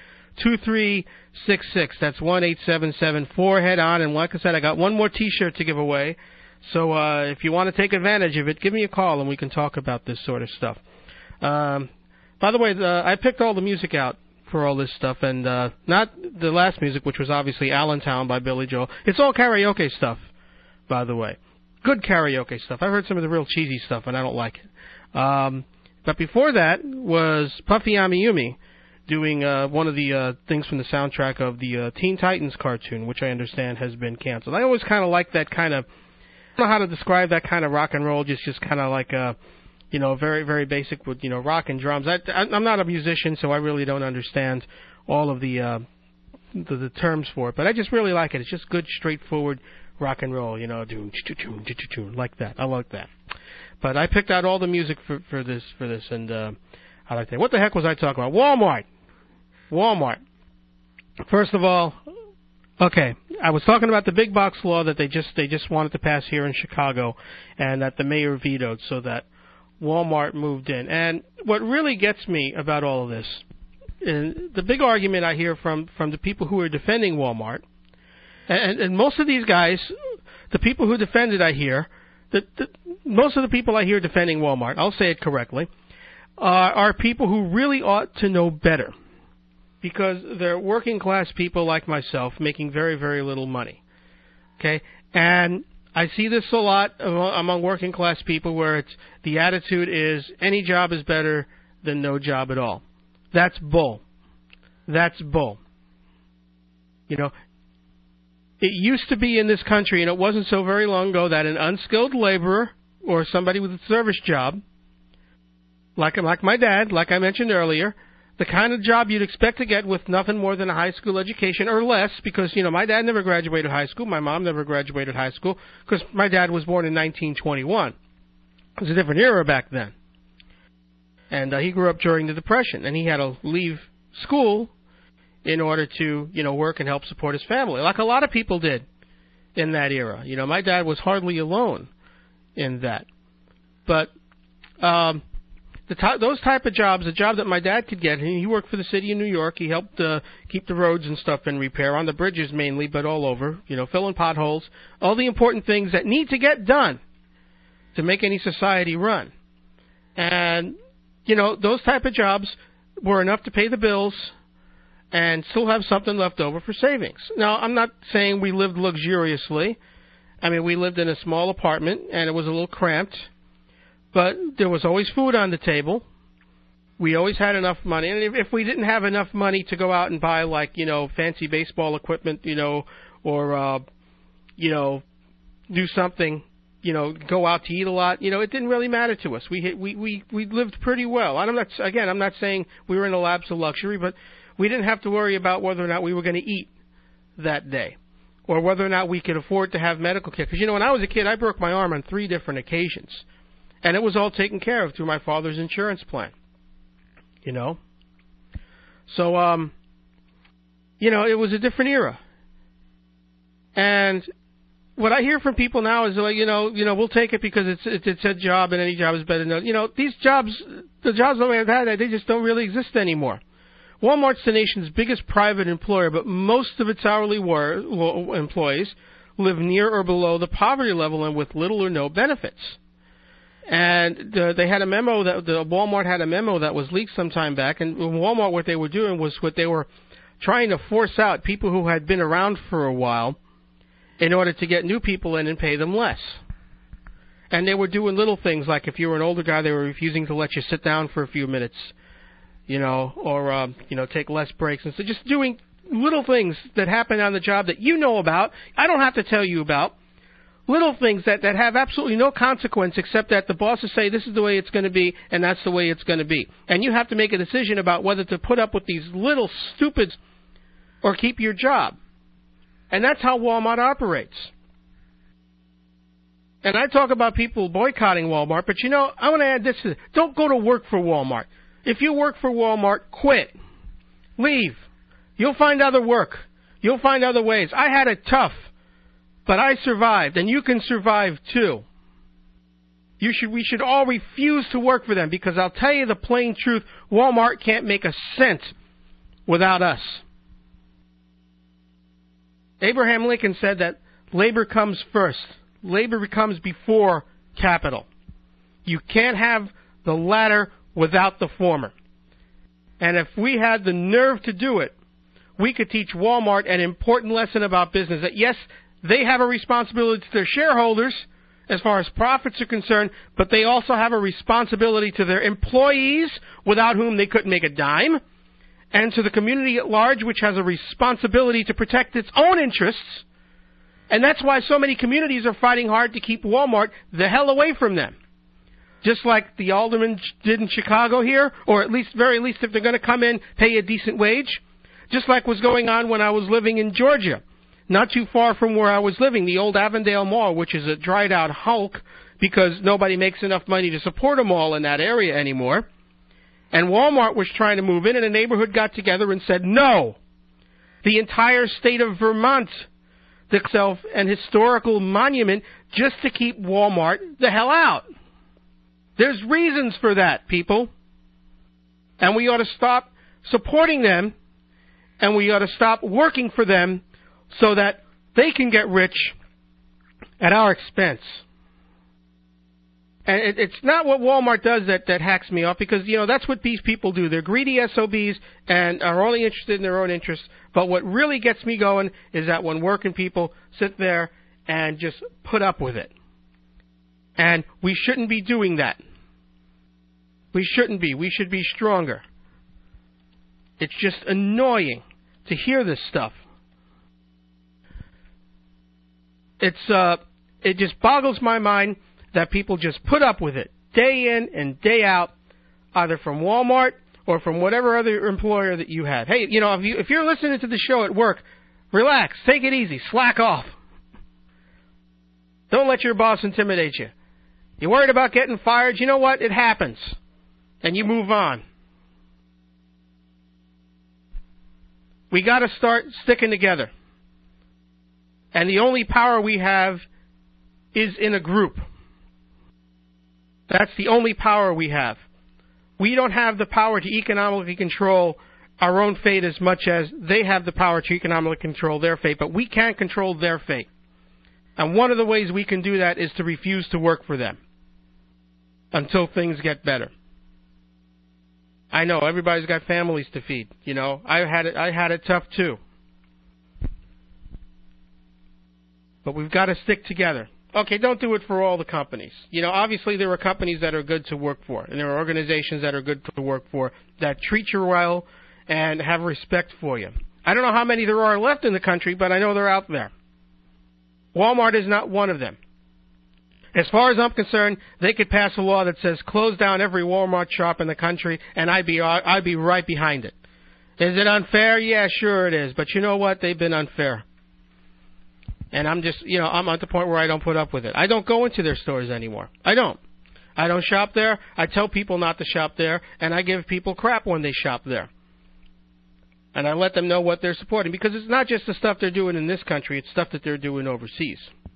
That's 1-877-4-HEAD-ON. And like I said, I got one more T-shirt to give away. So if you want to take advantage of it, give me a call and we can talk about this sort of stuff. By the way, I picked all the music out for all this stuff, and not the last music, which was obviously Allentown by Billy Joel. It's all karaoke stuff, by the way. Good karaoke stuff. I've heard some of the real cheesy stuff, and I don't like it. But before that was Puffy Amiyumi doing one of the things from the soundtrack of the Teen Titans cartoon, which I understand has been canceled. I always kind of like that kind of, I don't know how to describe that kind of rock and roll, just kind of like very, very basic with, rock and drums. I'm not a musician, so I really don't understand all of the terms for it, but I just really like it. It's just good, straightforward rock and roll, like that. I like that. But I picked out all the music for this, and I like that. What the heck was I talking about? Walmart. First of all, okay, I was talking about the big box law that they just wanted to pass here in Chicago, and that the mayor vetoed, so that Walmart moved in. And what really gets me about all of this, and the big argument I hear from the people who are defending Walmart, and most of these guys, the people who defend it, I hear, most of the people I hear defending Walmart, I'll say it correctly, are people who really ought to know better, because they're working class people like myself making very, very little money. Okay? And I see this a lot among working class people, where the attitude is any job is better than no job at all. That's bull. It used to be in this country, and it wasn't so very long ago, that an unskilled laborer or somebody with a service job, like my dad, like I mentioned earlier, the kind of job you'd expect to get with nothing more than a high school education or less, because, my dad never graduated high school, my mom never graduated high school, because my dad was born in 1921. It was a different era back then. And he grew up during the Depression, and he had to leave school in order to, work and help support his family, like a lot of people did in that era. My dad was hardly alone in that. But those type of jobs, a job that my dad could get, he worked for the city of New York. He helped keep the roads and stuff in repair, on the bridges mainly, but all over, filling potholes, all the important things that need to get done to make any society run. And, those type of jobs were enough to pay the bills and still have something left over for savings. Now, I'm not saying we lived luxuriously. I mean, we lived in a small apartment, and it was a little cramped, but there was always food on the table. We always had enough money, and if we didn't have enough money to go out and buy, fancy baseball equipment, or, do something, go out to eat a lot, it didn't really matter to us. We lived pretty well. I'm not saying we were in the labs of luxury, but we didn't have to worry about whether or not we were going to eat that day, or whether or not we could afford to have medical care. Because, when I was a kid, I broke my arm on 3 different occasions, and it was all taken care of through my father's insurance plan. So, it was a different era. And what I hear from people now is we'll take it because it's a job, and any job is better than these jobs, the jobs that we have had, they just don't really exist anymore. Walmart's the nation's biggest private employer, but most of its hourly employees live near or below the poverty level and with little or no benefits. And they had a memo Walmart had a memo that was leaked some time back, and Walmart, what they were doing was they were trying to force out people who had been around for a while in order to get new people in and pay them less. And they were doing little things, like if you were an older guy, they were refusing to let you sit down for a few minutes, or take less breaks. And so just doing little things that happen on the job that you know about. I don't have to tell you about. Little things that have absolutely no consequence, except that the bosses say this is the way it's going to be, and that's the way it's going to be. And you have to make a decision about whether to put up with these little stupids or keep your job. And that's how Walmart operates. And I talk about people boycotting Walmart, but I want to add this to it. Don't go to work for Walmart. If you work for Walmart, quit. Leave. You'll find other work. You'll find other ways. I had it tough, but I survived, and you can survive too. We should all refuse to work for them, because I'll tell you the plain truth, Walmart can't make a cent without us. Abraham Lincoln said that labor comes first. Labor comes before capital. You can't have the latter without the former. And if we had the nerve to do it, we could teach Walmart an important lesson about business. That yes, they have a responsibility to their shareholders as far as profits are concerned, but they also have a responsibility to their employees, without whom they couldn't make a dime, and to the community at large, which has a responsibility to protect its own interests. And that's why so many communities are fighting hard to keep Walmart the hell away from them. just like the aldermen did in Chicago here, or at least, very least, if they're going to come in, pay a decent wage, just like was going on when I was living in Georgia, not too far from where I was living, the old Avondale Mall, which is a dried-out hulk because nobody makes enough money to support a mall in that area anymore. And Walmart was trying to move in, and the neighborhood got together and said, no. The entire state of Vermont itself an historical monument just to keep Walmart the hell out. There's reasons for that, people. And we ought to stop supporting them, and we ought to stop working for them so that they can get rich at our expense. And it's not what Walmart does that hacks me off, because, that's what these people do. They're greedy SOBs and are only interested in their own interests. But what really gets me going is that when working people sit there and just put up with it. And we shouldn't be doing that. We shouldn't be. We should be stronger. It's just annoying to hear this stuff. It just boggles my mind that people just put up with it day in and day out, either from Walmart or from whatever other employer that you have. Hey, if you're listening to the show at work, relax, take it easy, slack off. Don't let your boss intimidate you. You're worried about getting fired? You know what? It happens. And you move on. We got to start sticking together. And the only power we have is in a group. That's the only power we have. We don't have the power to economically control our own fate as much as they have the power to economically control their fate, but we can't control their fate. And one of the ways we can do that is to refuse to work for them until things get better. I know everybody's got families to feed. I had it tough too. But we've got to stick together. Okay, don't do it for all the companies. Obviously there are companies that are good to work for, and there are organizations that are good to work for that treat you well and have respect for you. I don't know how many there are left in the country, but I know they're out there. Walmart is not one of them. As far as I'm concerned, they could pass a law that says close down every Walmart shop in the country, and I'd be right behind it. Is it unfair? Yeah, sure it is. But you know what? They've been unfair. And I'm just, I'm at the point where I don't put up with it. I don't go into their stores anymore. I don't shop there. I tell people not to shop there, and I give people crap when they shop there. And I let them know what they're supporting, because it's not just the stuff they're doing in this country, it's stuff that they're doing overseas.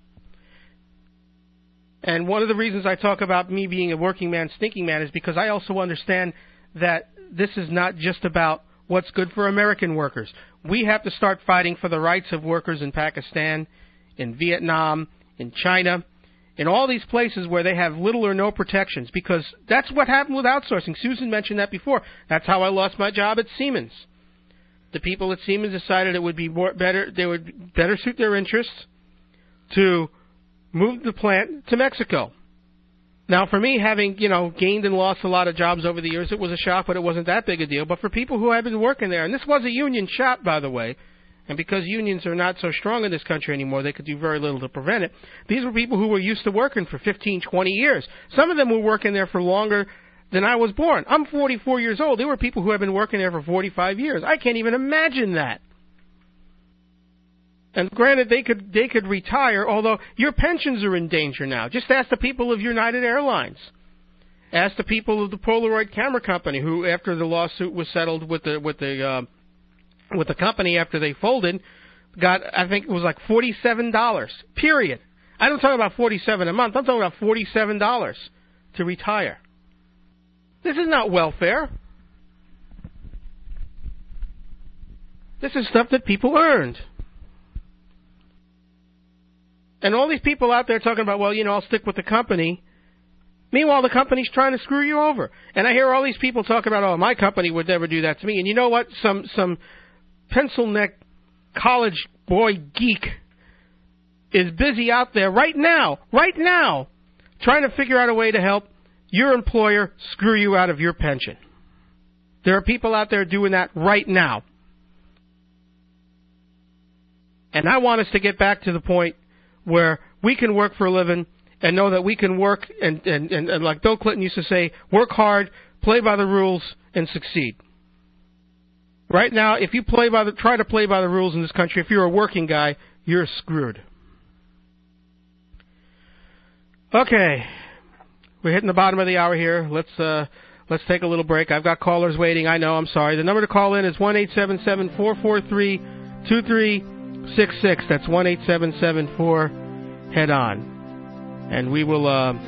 And one of the reasons I talk about me being a working man, stinking man, is because I also understand that this is not just about what's good for American workers. We have to start fighting for the rights of workers in Pakistan, in Vietnam, in China, in all these places where they have little or no protections, because that's what happened with outsourcing. Susan mentioned that before. That's how I lost my job at Siemens. The people at Siemens decided it would be they would better suit their interests to move the plant to Mexico. Now, for me, having, gained and lost a lot of jobs over the years, it was a shock, but it wasn't that big a deal. But for people who had been working there, and this was a union shop, by the way, and because unions are not so strong in this country anymore, they could do very little to prevent it. These were people who were used to working for 15, 20 years. Some of them were working there for longer than I was born. I'm 44 years old. There were people who have been working there for 45 years. I can't even imagine that. And granted, they could retire, although your pensions are in danger now. Just ask the people of United Airlines. Ask the people of the Polaroid Camera Company, who, after the lawsuit was settled with the company after they folded, got, I think it was like $47. Period. I don't talk about $47 a month. I'm talking about $47 to retire. This is not welfare. This is stuff that people earned. And all these people out there talking about, well, I'll stick with the company. Meanwhile, the company's trying to screw you over. And I hear all these people talk about, oh, my company would never do that to me. And you know what? Some pencil-neck college boy geek is busy out there right now, trying to figure out a way to help your employer screw you out of your pension. There are people out there doing that right now. And I want us to get back to the point where we can work for a living and know that we can work and like Bill Clinton used to say, work hard, play by the rules, and succeed. Right now, if you try to play by the rules in this country, if you're a working guy, you're screwed. Okay, we're hitting the bottom of the hour here. Let's take a little break. I've got callers waiting. I know. I'm sorry. The number to call in is 1-877-443-2366. That's 1-877-4-HEAD-ON. And we will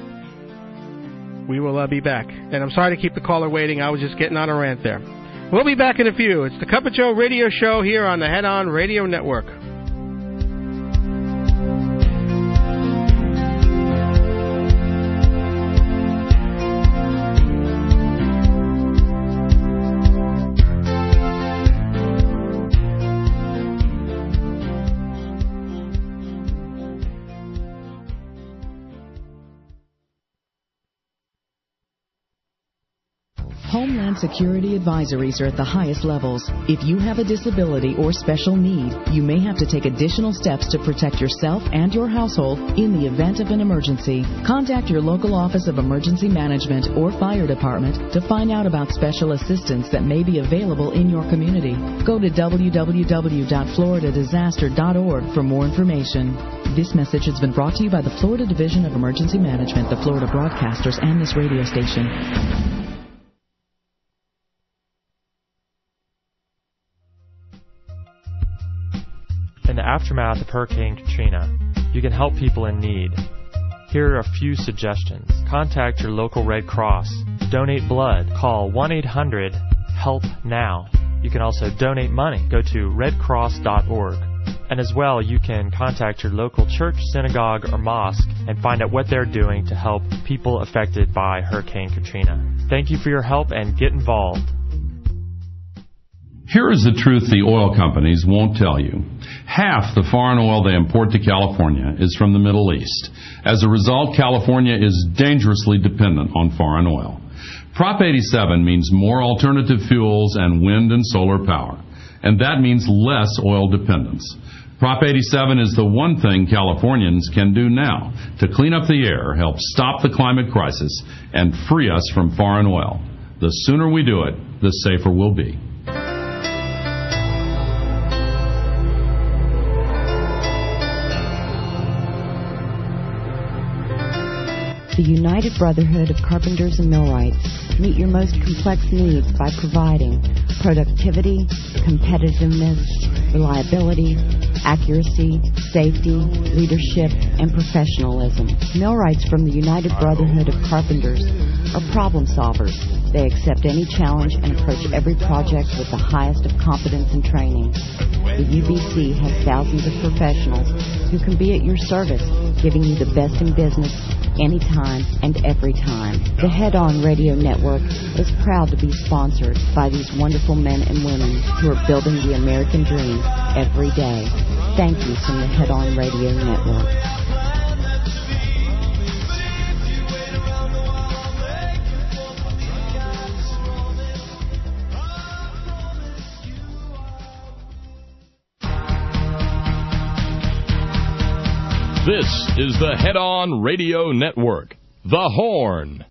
be back. And I'm sorry to keep the caller waiting. I was just getting on a rant there. We'll be back in a few. It's the Cup of Joe radio show here on the Head On Radio Network. Homeland Security advisories are at the highest levels. If you have a disability or special need, you may have to take additional steps to protect yourself and your household in the event of an emergency. Contact your local Office of Emergency Management or Fire Department to find out about special assistance that may be available in your community. Go to www.floridadisaster.org for more information. This message has been brought to you by the Florida Division of Emergency Management, the Florida Broadcasters, and this radio station. In the aftermath of Hurricane Katrina, you can help people in need. Here are a few suggestions. Contact your local Red Cross. Donate blood. Call 1-800-HELP-NOW. You can also donate money. Go to redcross.org. And as well, you can contact your local church, synagogue, or mosque and find out what they're doing to help people affected by Hurricane Katrina. Thank you for your help and get involved. Here is the truth the oil companies won't tell you. Half the foreign oil they import to California is from the Middle East. As a result, California is dangerously dependent on foreign oil. Prop 87 means more alternative fuels and wind and solar power, and that means less oil dependence. Prop 87 is the one thing Californians can do now to clean up the air, help stop the climate crisis, and free us from foreign oil. The sooner we do it, the safer we'll be. The United Brotherhood of Carpenters and Millwrights meet your most complex needs by providing productivity, competitiveness, reliability, accuracy, safety, leadership, and professionalism. Millwrights from the United Brotherhood of Carpenters are problem solvers. They accept any challenge and approach every project with the highest of competence and training. The UBC has thousands of professionals who can be at your service, giving you the best in business anytime and every time. The Head On Radio Network is proud to be sponsored by these wonderful men and women who are building the American dream every day. Thank you from the Head On Radio Network. This is the Head On Radio Network, The Horn.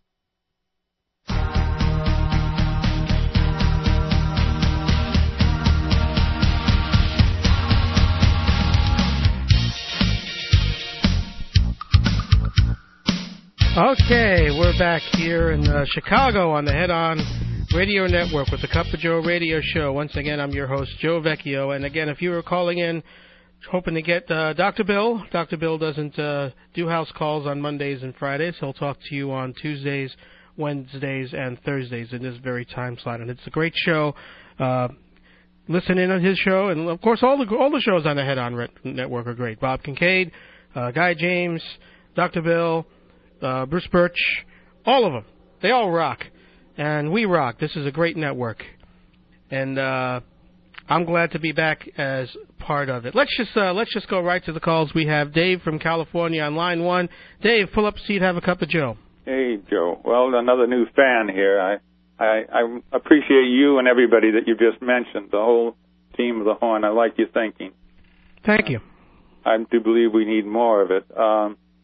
Okay, we're back here in Chicago on the Head On Radio Network with the Cup of Joe radio show. Once again, I'm your host, Joe Vecchio. And again, if you were calling in hoping to get Dr. Bill doesn't do house calls on Mondays and Fridays. He'll talk to you on Tuesdays, Wednesdays, and Thursdays in this very time slot. And it's a great show. Listen in on his show. And, of course, all the shows on the Head On Network are great. Bob Kincaid, Guy James, Dr. Bill, Bruce Birch, all of them. They all rock. And we rock. This is a great network. And I'm glad to be back as part of it. Let's just go right to the calls. We have Dave from California on line one. Dave, pull up a seat, have a cup of Joe. Hey, Joe. Well, another new fan here. I appreciate you and everybody that you just mentioned, the whole team of the Horn. I like your thinking. Thank you. I do believe we need more of it.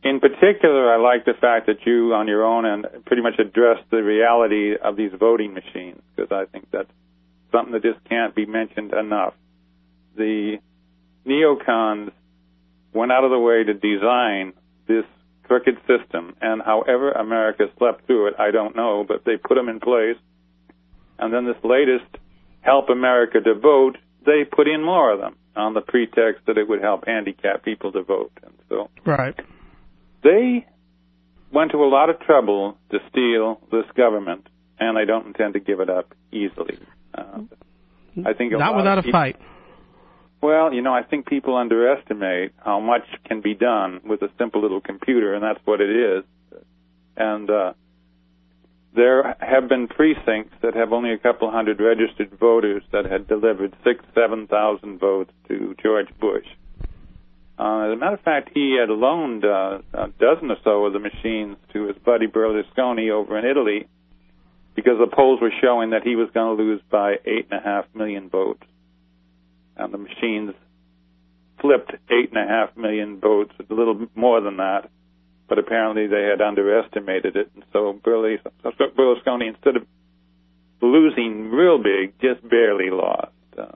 In particular, I like the fact that you, on your own end, pretty much addressed the reality of these voting machines, because I think that's something that just can't be mentioned enough. The neocons went out of the way to design this crooked system, and however America slept through it, I don't know, but they put them in place. And then this latest Help America to Vote, they put in more of them on the pretext that it would help handicapped people to vote. And so right. They went to a lot of trouble to steal this government, and I don't intend to give it up easily. I think not without a fight. Well, I think people underestimate how much can be done with a simple little computer, and that's what it is. And there have been precincts that have only a couple hundred registered voters that had delivered 7,000 votes to George Bush. As a matter of fact, he had loaned a dozen or so of the machines to his buddy Berlusconi over in Italy because the polls were showing that he was going to lose by 8.5 million votes. And the machines flipped 8.5 million votes, a little more than that, but apparently they had underestimated it. And so Berlusconi, instead of losing real big, just barely lost.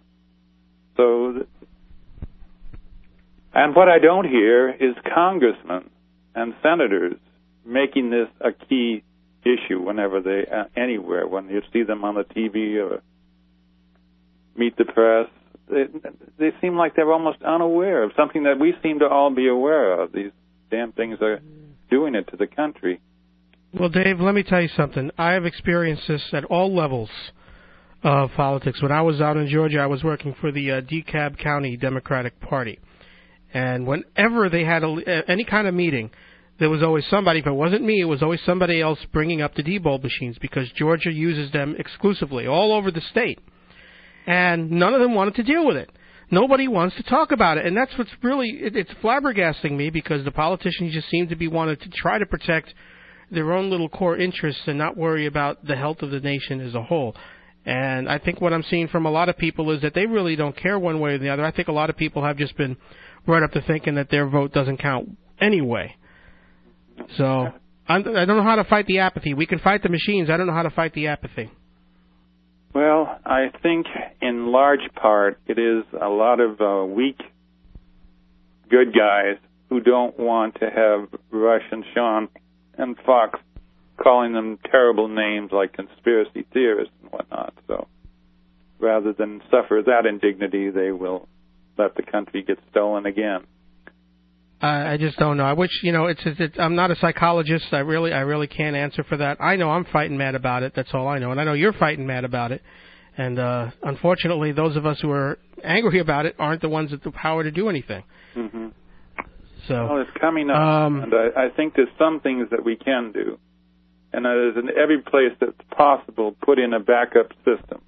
And what I don't hear is congressmen and senators making this a key issue whenever they, anywhere, when you see them on the TV or meet the press. They seem like they're almost unaware of something that we seem to all be aware of. These damn things are doing it to the country. Well, Dave, let me tell you something. I have experienced this at all levels of politics. When I was out in Georgia, I was working for the DeKalb County Democratic Party. And whenever they had any kind of meeting, there was always somebody. If it wasn't me, it was always somebody else bringing up the D-Bulb machines because Georgia uses them exclusively all over the state. And none of them wanted to deal with it. Nobody wants to talk about it. And that's what's really, it's flabbergasting me because the politicians just seem to be wanting to try to protect their own little core interests and not worry about the health of the nation as a whole. And I think what I'm seeing from a lot of people is that they really don't care one way or the other. I think a lot of people have just been brought up to thinking that their vote doesn't count anyway. So I don't know how to fight the apathy. We can fight the machines. I don't know how to fight the apathy. Well, I think in large part it is a lot of weak, good guys who don't want to have Rush and Sean and Fox calling them terrible names like conspiracy theorists and whatnot. So rather than suffer that indignity, they will let the country get stolen again. I just don't know. I wish, I'm not a psychologist. I really can't answer for that. I know I'm fighting mad about it. That's all I know. And I know you're fighting mad about it. And unfortunately, those of us who are angry about it aren't the ones with the power to do anything. Mm-hmm. So, well, it's coming up. And I think there's some things that we can do. And there's in every place that's possible, put in a backup system.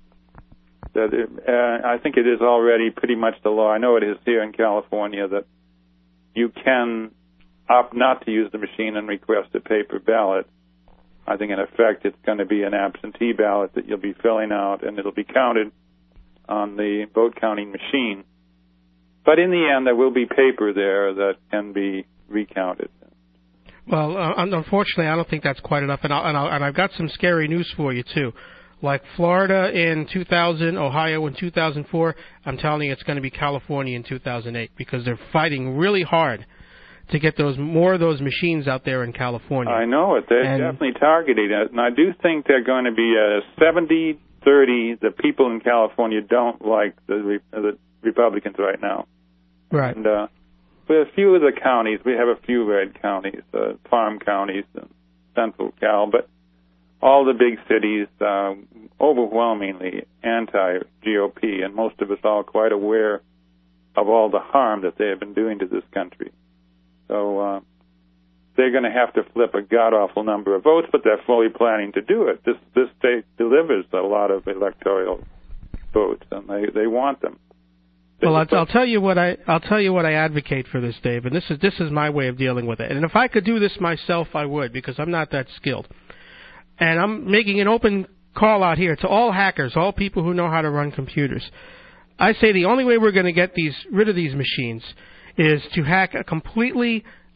I think it is already pretty much the law. I know it is here in California that you can opt not to use the machine and request a paper ballot. I think, in effect, it's going to be an absentee ballot that you'll be filling out, and it'll be counted on the vote counting machine. But in the end, there will be paper there that can be recounted. Well, unfortunately, I don't think that's quite enough, and I've got some scary news for you, too. Like Florida in 2000, Ohio in 2004, I'm telling you it's going to be California in 2008 because they're fighting really hard to get more of those machines out there in California. I know it. They're definitely targeting it. And I do think they're going to be 70-30. The people in California don't like the Republicans right now. Right. And with a few of the counties, we have a few red counties, farm counties and central Cal, but all the big cities, overwhelmingly anti-GOP, and most of us all quite aware of all the harm that they have been doing to this country. So they're going to have to flip a god-awful number of votes, but they're fully planning to do it. This state delivers a lot of electoral votes, and they want them. Well, I'll tell you what I advocate for this, Dave, and this is my way of dealing with it. And if I could do this myself, I would, because I'm not that skilled. And I'm making an open call out here to all hackers, all people who know how to run computers. I say the only way we're going to get rid of these machines is to hack a completely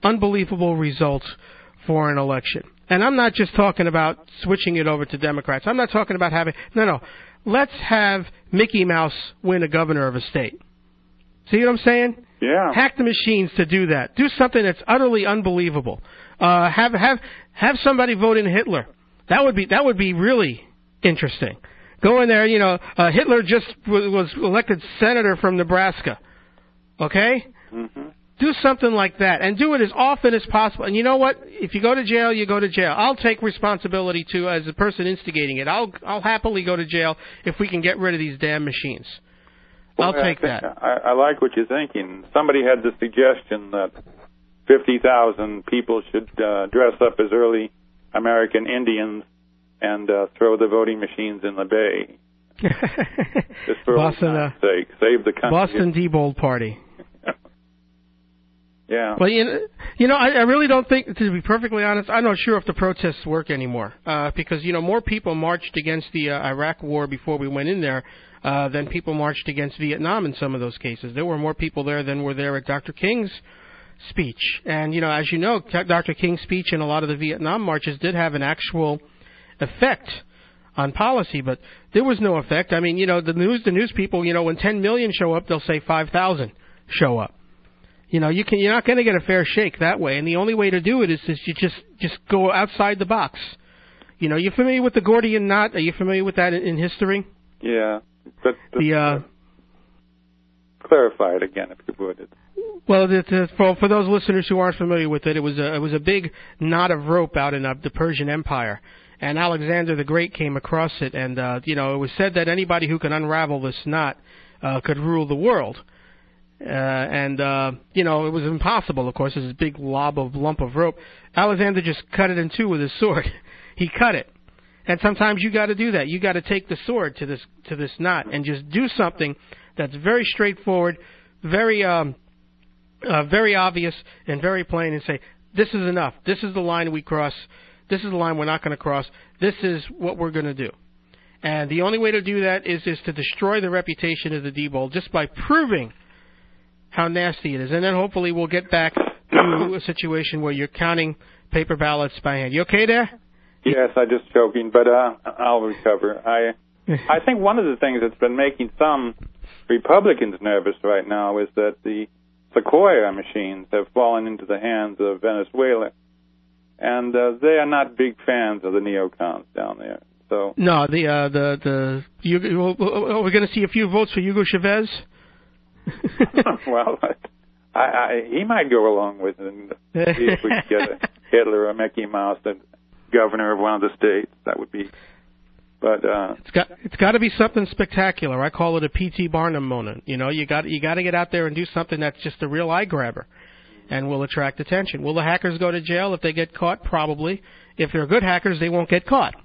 unbelievable results for an election. And I'm not just talking about switching it over to Democrats. I'm not talking about having... No. Let's have Mickey Mouse win a governor of a state. See what I'm saying? Yeah. Hack the machines to do that. Do something that's utterly unbelievable. Have somebody vote in Hitler. That would be really interesting. Go in there, Hitler just was elected senator from Nebraska. Okay? Mm-hmm. Do something like that, and do it as often as possible. And you know what? If you go to jail, you go to jail. I'll take responsibility, too, as the person instigating it. I'll happily go to jail if we can get rid of these damn machines. I'll take that. I like what you're thinking. Somebody had the suggestion that 50,000 people should dress up as early American Indians and throw the voting machines in the bay. Just for Boston, sake. Save the country. Boston Diebold Party. Yeah. Well, I really don't think, to be perfectly honest, I'm not sure if the protests work anymore. Because, more people marched against the Iraq war before we went in there than people marched against Vietnam in some of those cases. There were more people there than were there at Dr. King's speech. And, as you know, Dr. King's speech and a lot of the Vietnam marches did have an actual effect on policy, but there was no effect. I mean, the news people, when 10 million show up, they'll say 5,000 show up. You're not going to get a fair shake that way, and the only way to do it is you just go outside the box. You familiar with the Gordian knot? Are you familiar with that in history? Yeah, but clarify it again if you would. Well, for those listeners who aren't familiar with it, it was a big knot of rope out in the Persian Empire, and Alexander the Great came across it, and it was said that anybody who could unravel this knot could rule the world. It was impossible, of course. It's this big lump of rope. Alexander just cut it in two with his sword. He cut it. And sometimes you got to do that. You got to take the sword to this knot and just do something that's very straightforward, very obvious, and very plain, and say, this is enough. This is the line we cross. This is the line we're not going to cross. This is what we're going to do. And the only way to do that is to destroy the reputation of the Diebold just by proving how nasty it is. And then hopefully we'll get back to a situation where you're counting paper ballots by hand. You okay there? Yes, I'm just joking, but I'll recover. I think one of the things that's been making some Republicans nervous right now is that the Sequoia machines have fallen into the hands of Venezuela, and they are not big fans of the neocons down there. So no, are we going to see a few votes for Hugo Chavez? Well, he might go along with it and see if we can get a Hitler or Mickey Mouse the governor of one of the states. That would be. But it's got to be something spectacular. I call it a P.T. Barnum moment. You got to get out there and do something that's just a real eye grabber, and will attract attention. Will the hackers go to jail if they get caught? Probably. If they're good hackers, they won't get caught.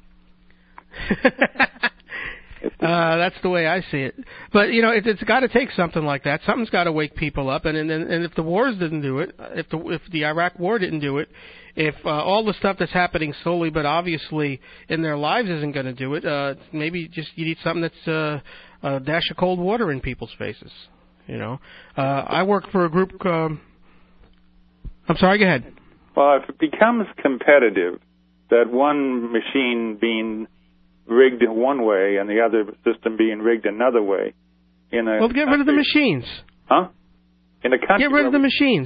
That's the way I see it. But it's got to take something like that. Something's got to wake people up. And if the wars didn't do it, if the Iraq War didn't do it, if all the stuff that's happening slowly but obviously in their lives isn't going to do it, maybe just you need something that's a dash of cold water in people's faces. I work for a group. I'm sorry. Go ahead. Well, if it becomes competitive, that one machine being rigged one way and the other system being rigged another way. Get rid of the machines. Huh? In a country. Get rid of the machines.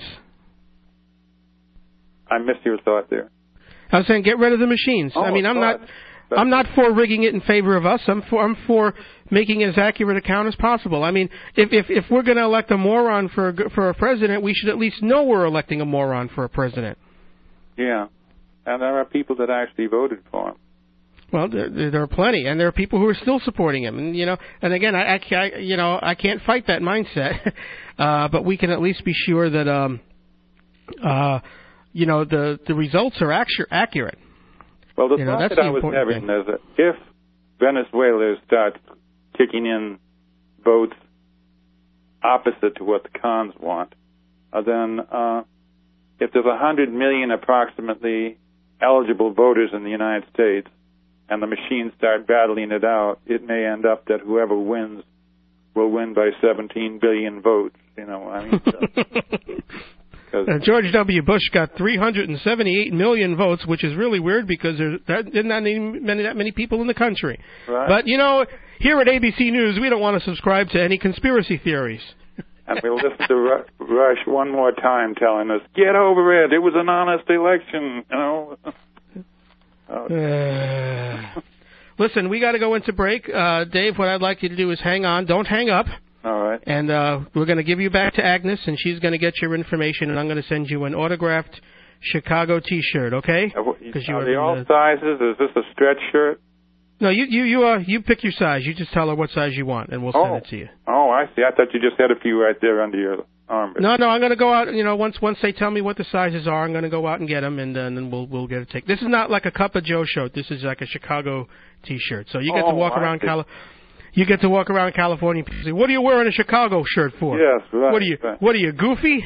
I missed your thought there. I was saying get rid of the machines. Oh, I'm not for rigging it in favor of us. I'm for making it as accurate a count as possible. I mean, if we're going to elect a moron for a president, we should at least know we're electing a moron for a president. Yeah, and there are people that actually voted for him. Well, there are plenty, and there are people who are still supporting him. And and again, I can't fight that mindset, but we can at least be sure that the results are accurate. Well, the thought that I was having is that if Venezuela starts kicking in votes opposite to what the cons want, then if there's 100 million approximately eligible voters in the United States, and the machines start battling it out, it may end up that whoever wins will win by 17 billion votes. George W. Bush got 378 million votes, which is really weird because there's not that many people in the country. Right. But, here at ABC News, we don't want to subscribe to any conspiracy theories. And we'll listen to Rush one more time telling us, get over it, it was an honest election, Listen, we got to go into break. Dave, what I'd like you to do is hang on. Don't hang up. All right. And we're going to give you back to Agnes, and she's going to get your information, and I'm going to send you an autographed Chicago T-shirt, okay? Are they all sizes? Is this a stretch shirt? No, you pick your size. You just tell her what size you want, and we'll send it to you. Oh, I see. I thought you just had a few right there under your arm. No, I'm going to go out. Once they tell me what the sizes are, I'm going to go out and get them, and then we'll get a take. This is not like a Cup of Joe shirt. This is like a Chicago T-shirt. So you get to walk around You get to walk around California. People say, "What are you wearing a Chicago shirt for?" Yes, right. What are you, goofy?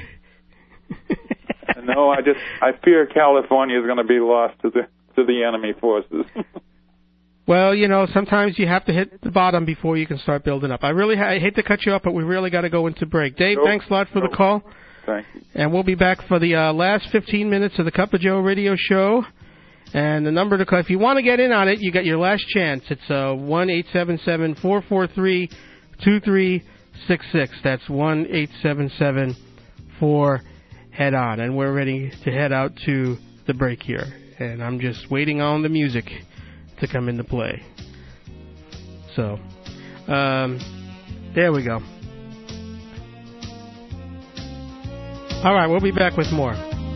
No, I fear California is going to be lost to the enemy forces. Well, sometimes you have to hit the bottom before you can start building up. I hate to cut you up, but we really got to go into break. Dave, thanks a lot for the call. Thank you. And we'll be back for the last 15 minutes of the Cup of Joe radio show. And the number to call, if you want to get in on it, you got your last chance. It's 1-877-443-2366. That's 1-877-4-HEAD-ON. And we're ready to head out to the break here. And I'm just waiting on the music to come into play. So, there we go. All right, we'll be back with more.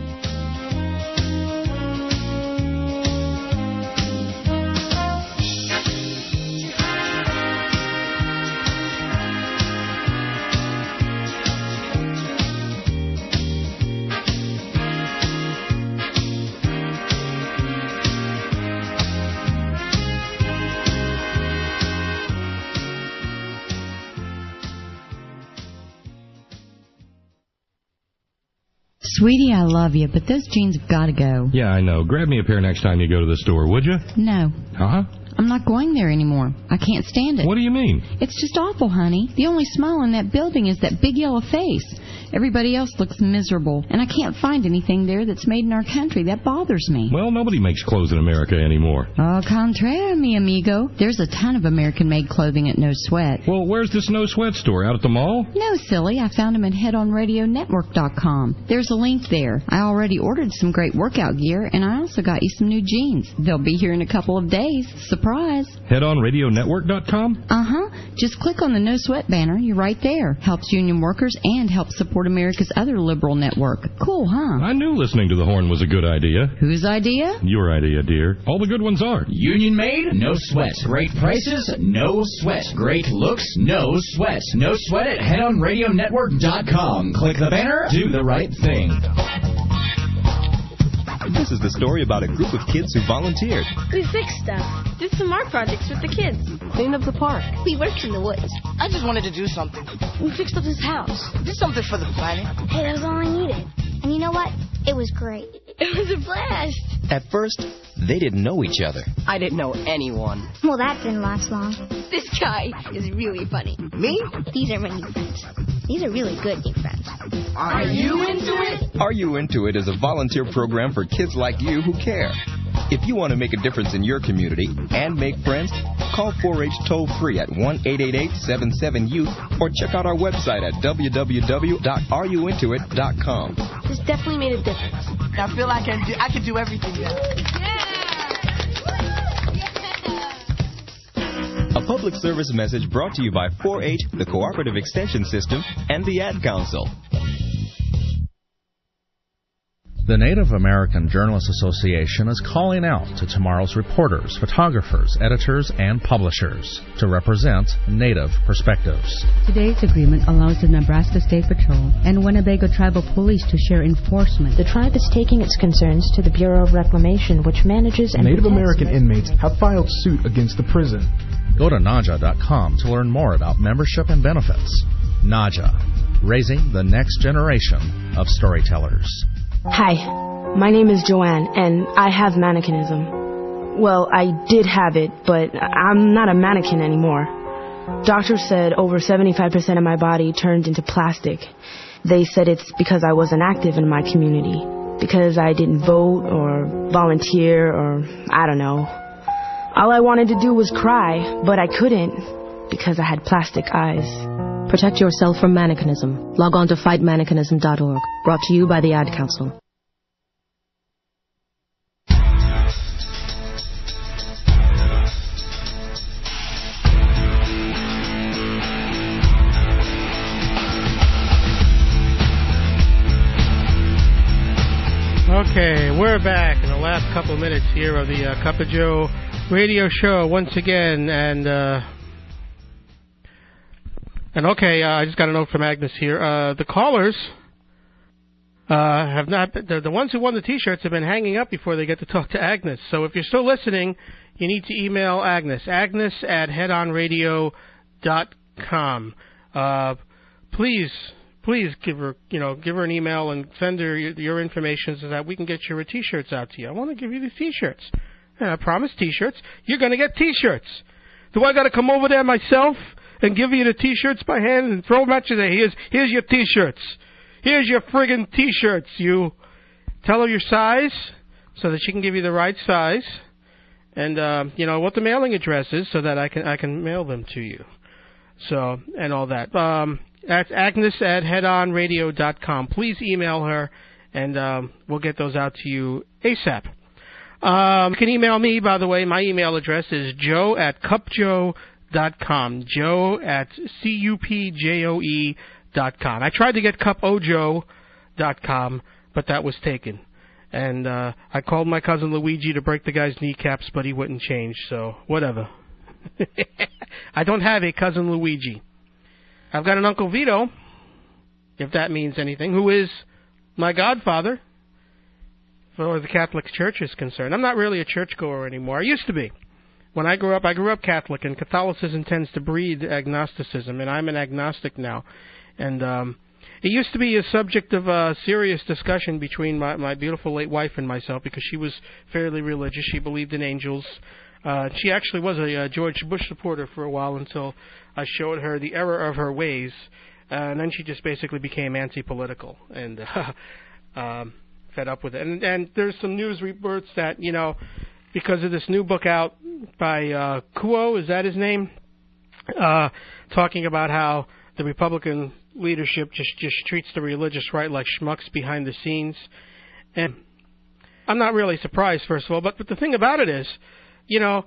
Sweetie, I love you, but those jeans have got to go. Yeah, I know. Grab me a pair next time you go to the store, would you? No. Uh-huh. I'm not going there anymore. I can't stand it. What do you mean? It's just awful, honey. The only smile in that building is that big yellow face. Everybody else looks miserable, and I can't find anything there that's made in our country. That bothers me. Well, nobody makes clothes in America anymore. Au contraire, mi amigo. There's a ton of American-made clothing at No Sweat. Well, where's this No Sweat store? Out at the mall? No, silly. I found them at headonradionetwork.com. There's a link there. I already ordered some great workout gear, and I also got you some new jeans. They'll be here in a couple of days. Surprise. Headonradionetwork.com? Uh-huh. Just click on the No Sweat banner. You're right there. Helps union workers and helps support America's other liberal network. Cool, huh? I knew listening to the horn was a good idea. Whose idea? Your idea, dear. All the good ones are. Union made, no sweat. Great prices, no sweat. Great looks, no sweat. No sweat at headonradionetwork.com. Click the banner, do the right thing. This is the story about a group of kids who volunteered. We fixed stuff. Did some art projects with the kids. Cleaned up the park. We worked in the woods. I just wanted to do something. We fixed up his house. Did something for the planet. Hey, that was all I needed. And you know what? It was great. It was a blast. At first, they didn't know each other. I didn't know anyone. Well, that didn't last long. This guy is really funny. Me? These are my new friends. These are really good new friends. Are you into it? Are You Into It is a volunteer program for kids like you who care. If you want to make a difference in your community and make friends, call 4-H toll-free at 1-888-77-YOUTH or check out our website at www.areyouintoit.com. This definitely made a difference. I feel like I can do everything now. A public service message brought to you by 4-H, the Cooperative Extension System, and the Ad Council. The Native American Journalists Association is calling out to tomorrow's reporters, photographers, editors, and publishers to represent Native perspectives. Today's agreement allows the Nebraska State Patrol and Winnebago Tribal Police to share enforcement. The tribe is taking its concerns to the Bureau of Reclamation, which manages and Native American inmates have filed suit against the prison. Go to NAJA.com to learn more about membership and benefits. NAJA, raising the next generation of storytellers. Hi, my name is Joanne, and I have mannequinism. Well, I did have it, but I'm not a mannequin anymore. Doctors said over 75% of my body turned into plastic, They said it's because I wasn't active in my community, because I didn't vote or volunteer or I don't know. All I wanted to do was cry, but I couldn't because I had plastic eyes. Protect yourself from mannequinism. Log on to fightmannequinism.org. Brought to you by the Ad Council. Okay, we're back in the last couple of minutes here of the Cup of Joe radio show once again, and okay, I just got a note from Agnes here. The callers have not been, the ones who won the T-shirts have been hanging up before they get to talk to Agnes. So if you're still listening, you need to email Agnes at headonradio.com. Please give her an email and send her your information so that we can get your T-shirts out to you. I want to give you the T-shirts. And I promise T-shirts. You're going to get T-shirts. Do I got to come over there myself and give you the T-shirts by hand and throw them at you? Here's your T-shirts. Here's your friggin' T-shirts. You tell her your size so that she can give you the right size, and what the mailing address is so that I can mail them to you. So and all that. That's Agnes at headonradio.com. Please email her, and we'll get those out to you ASAP. You can email me, by the way. My email address is joe@cupjoe.com. joe@cupjoe.com. I tried to get cupojo.com, but that was taken. And I called my cousin Luigi to break the guy's kneecaps, but he wouldn't change, so whatever. I don't have a cousin Luigi. I've got an Uncle Vito, if that means anything, who is my godfather, for the Catholic Church is concerned. I'm not really a churchgoer anymore. I used to be. When I grew up Catholic, and Catholicism tends to breed agnosticism, and I'm an agnostic now. And it used to be a subject of serious discussion between my beautiful late wife and myself, because she was fairly religious. She believed in angels. She actually was a George Bush supporter for a while until I showed her the error of her ways, and then she just basically became anti-political and fed up with it. And there's some news reports that, because of this new book out by Kuo, is that his name? Talking about how the Republican leadership just treats the religious right like schmucks behind the scenes. And I'm not really surprised, first of all, but the thing about it is, the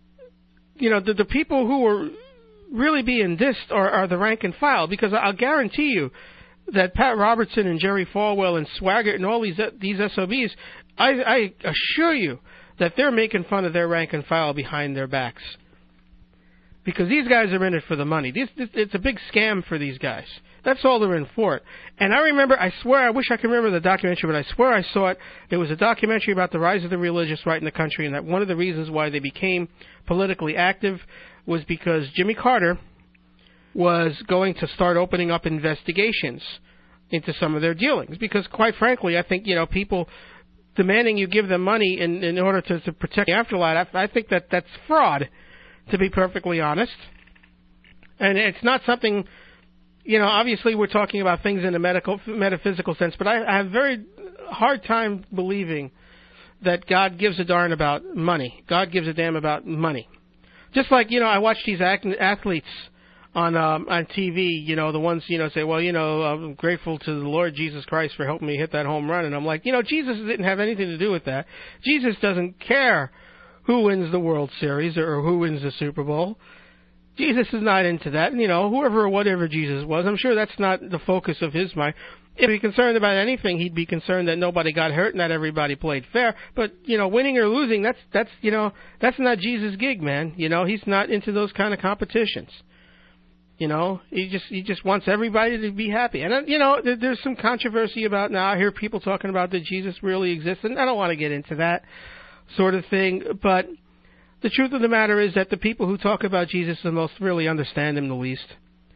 people who are really being dissed are the rank and file, because I'll guarantee you that Pat Robertson and Jerry Falwell and Swaggart and all these SOBs, I assure you that they're making fun of their rank and file behind their backs, because these guys are in it for the money. It's a big scam for these guys. That's all they're in for it. And I remember, I swear, I wish I could remember the documentary, but I swear I saw it. There was a documentary about the rise of the religious right in the country, and that one of the reasons why they became politically active was because Jimmy Carter was going to start opening up investigations into some of their dealings. Because, quite frankly, I think, people demanding you give them money in order to protect the afterlife, I think that's fraud, to be perfectly honest. And it's not something... obviously we're talking about things in a metaphysical sense, but I have a very hard time believing that God gives a darn about money. God gives a damn about money. Just like, I watch these athletes on TV, the ones, say, well, I'm grateful to the Lord Jesus Christ for helping me hit that home run. And I'm like, Jesus didn't have anything to do with that. Jesus doesn't care who wins the World Series or who wins the Super Bowl. Jesus is not into that. Whoever or whatever Jesus was, I'm sure that's not the focus of his mind. If he'd be concerned about anything, he'd be concerned that nobody got hurt and that everybody played fair. But, winning or losing, that's not Jesus' gig, man. He's not into those kind of competitions. He just wants everybody to be happy. And, there's some controversy about, now I hear people talking about that Jesus really exists, and I don't want to get into that sort of thing, but the truth of the matter is that the people who talk about Jesus the most really understand him the least.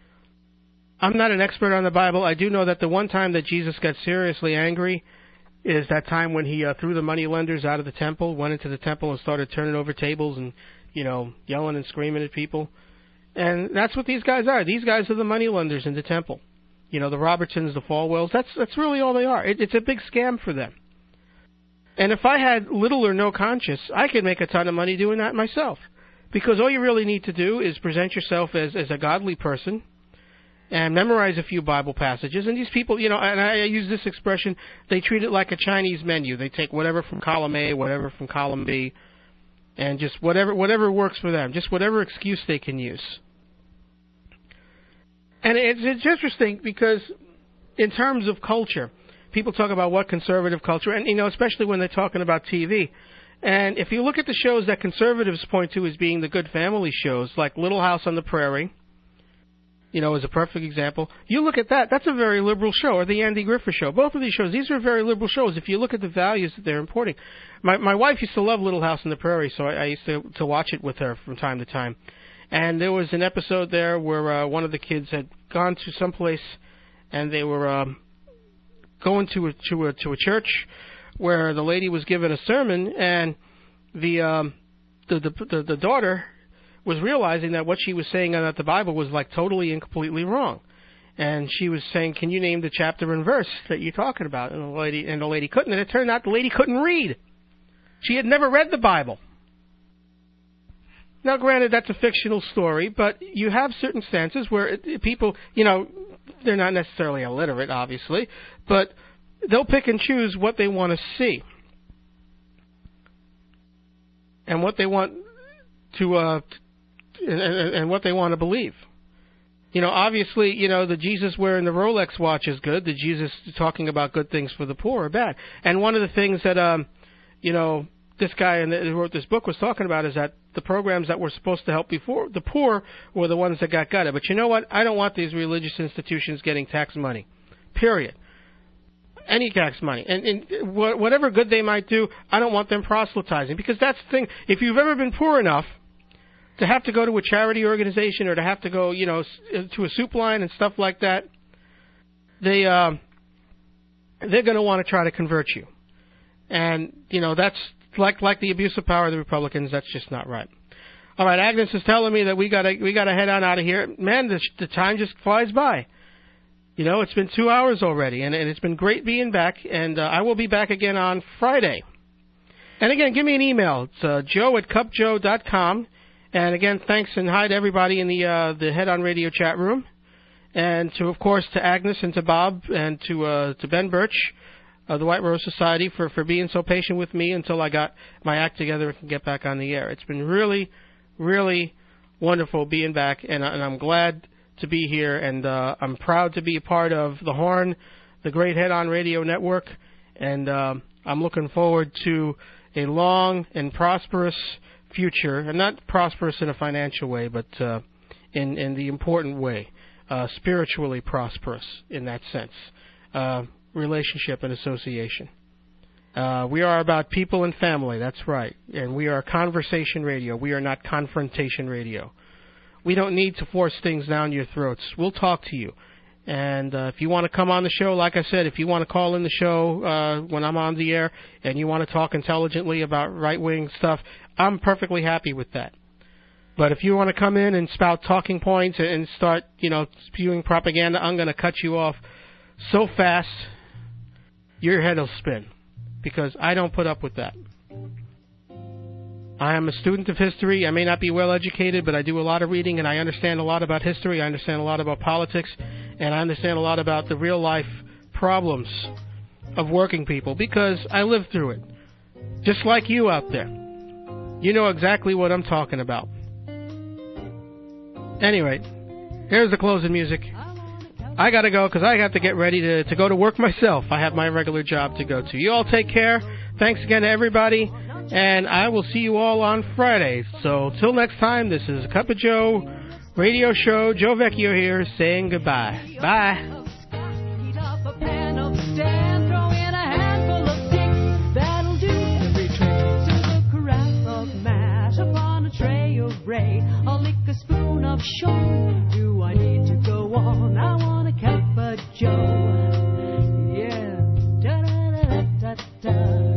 I'm not an expert on the Bible. I do know that the one time that Jesus got seriously angry is that time when he threw the moneylenders out of the temple, went into the temple and started turning over tables and, yelling and screaming at people. And that's what these guys are. These guys are the moneylenders in the temple. You know, the Robertsons, the Falwells, that's really all they are. It's a big scam for them. And if I had little or no conscience, I could make a ton of money doing that myself. Because all you really need to do is present yourself as a godly person and memorize a few Bible passages. And these people, you know, and I use this expression, they treat it like a Chinese menu. They take whatever from column A, whatever from column B, and just whatever works for them, just whatever excuse they can use. And it's interesting because in terms of culture, people talk about what conservative culture, and, you know, especially when they're talking about TV. And if you look at the shows that conservatives point to as being the good family shows, like Little House on the Prairie, you know, is a perfect example. You look at that, that's a very liberal show, or the Andy Griffith Show. Both of these shows, these are very liberal shows if you look at the values that they're importing. My wife used to love Little House on the Prairie, so I used to watch it with her from time to time. And there was an episode there where one of the kids had gone to some place, and they were going to a church where the lady was giving a sermon, and the daughter was realizing that what she was saying about the Bible was like totally and completely wrong. And she was saying, "Can you name the chapter and verse that you're talking about?" And the lady couldn't. And it turned out the lady couldn't read. She had never read the Bible. Now, granted, that's a fictional story, but you have certain stances where people, you know, they're not necessarily illiterate, obviously, but they'll pick and choose what they want to see and what they want to and what they want to believe. You know, obviously, you know, the Jesus wearing the Rolex watch is good. The Jesus talking about good things for the poor are bad. And one of the things that, you know, this guy who wrote this book was talking about is that the programs that were supposed to help before the poor were the ones that got gutted. But you know what? I don't want these religious institutions getting tax money. Period. Any tax money. And whatever good they might do, I don't want them proselytizing. Because that's the thing. If you've ever been poor enough to have to go to a charity organization or to have to go, you know, to a soup line and stuff like that, they're going to want to try to convert you. And, you know, that's like the abuse of power of the Republicans. That's just not right. All right, Agnes is telling me that we gotta head on out of here. Man, the time just flies by. You know, it's been 2 hours already, and it's been great being back. And I will be back again on Friday. And again, give me an email. It's joe@cupjoe.com. And again, thanks and hi to everybody in the Head On Radio chat room, and of course to Agnes and to Bob and to Ben Birch of the White Rose Society for being so patient with me until I got my act together and get back on the air. It's been really, really wonderful being back, and I'm glad to be here, and I'm proud to be a part of the Horn, the great Head On Radio Network, and I'm looking forward to a long and prosperous future, and not prosperous in a financial way, but in the important way, spiritually prosperous in that sense. Relationship and association. We are about people and family, that's right. And we are conversation radio. We are not confrontation radio. We don't need to force things down your throats. We'll talk to you. And if you want to come on the show, like I said, if you want to call in the show when I'm on the air and you want to talk intelligently about right-wing stuff, I'm perfectly happy with that. But if you want to come in and spout talking points and start, you know, spewing propaganda, I'm going to cut you off so fast your head will spin, because I don't put up with that. I am a student of history. I may not be well educated, but I do a lot of reading, and I understand a lot about history. I understand a lot about politics, and I understand a lot about the real life problems of working people, because I lived through it. Just like you out there. You know exactly what I'm talking about. Anyway, here's the closing music. I got to go because I have to get ready to go to work myself. I have my regular job to go to. You all take care. Thanks again to everybody. And I will see you all on Friday. So till next time, this is Cup of Joe Radio Show. Joe Vecchio here saying goodbye. Bye. I'll lick a spoon of sugar. Do I need to go on? I want a cup of Joe. Yeah. Da da da da da.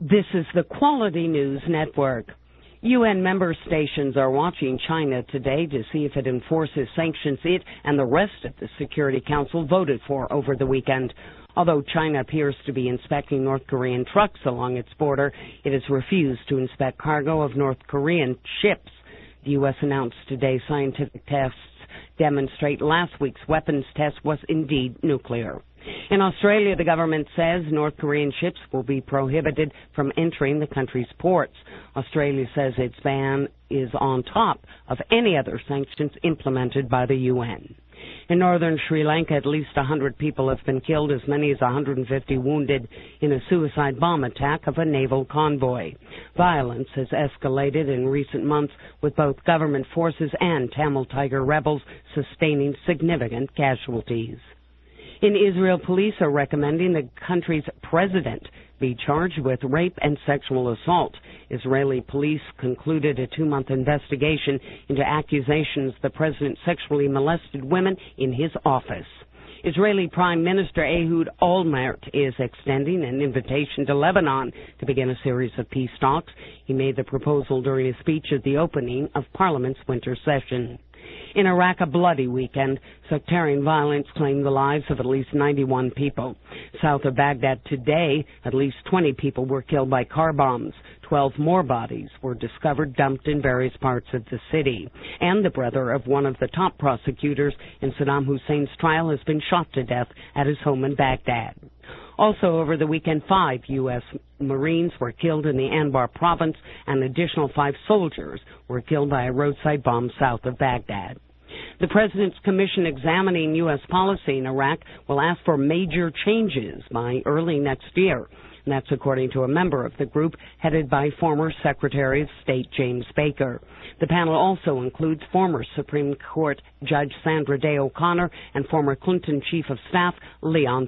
This is the Quality News Network. UN member stations are watching China today to see if it enforces sanctions it and the rest of the Security Council voted for over the weekend. Although China appears to be inspecting North Korean trucks along its border, it has refused to inspect cargo of North Korean ships. The U.S. announced today scientific tests demonstrate last week's weapons test was indeed nuclear. In Australia, the government says North Korean ships will be prohibited from entering the country's ports. Australia says its ban is on top of any other sanctions implemented by the UN. In northern Sri Lanka, at least 100 people have been killed, as many as 150 wounded in a suicide bomb attack of a naval convoy. Violence has escalated in recent months, with both government forces and Tamil Tiger rebels sustaining significant casualties. In Israel, police are recommending the country's president be charged with rape and sexual assault. Israeli police concluded a 2-month investigation into accusations the president sexually molested women in his office. Israeli Prime Minister Ehud Olmert is extending an invitation to Lebanon to begin a series of peace talks. He made the proposal during a speech at the opening of Parliament's winter session. In Iraq, a bloody weekend. Sectarian violence claimed the lives of at least 91 people. South of Baghdad today, at least 20 people were killed by car bombs. 12 more bodies were discovered dumped in various parts of the city. And the brother of one of the top prosecutors in Saddam Hussein's trial has been shot to death at his home in Baghdad. Also over the weekend, 5 U.S. Marines were killed in the Anbar province, and an additional 5 soldiers were killed by a roadside bomb south of Baghdad. The President's Commission examining U.S. policy in Iraq will ask for major changes by early next year. And that's according to a member of the group headed by former Secretary of State James Baker. The panel also includes former Supreme Court Judge Sandra Day O'Connor and former Clinton Chief of Staff Leon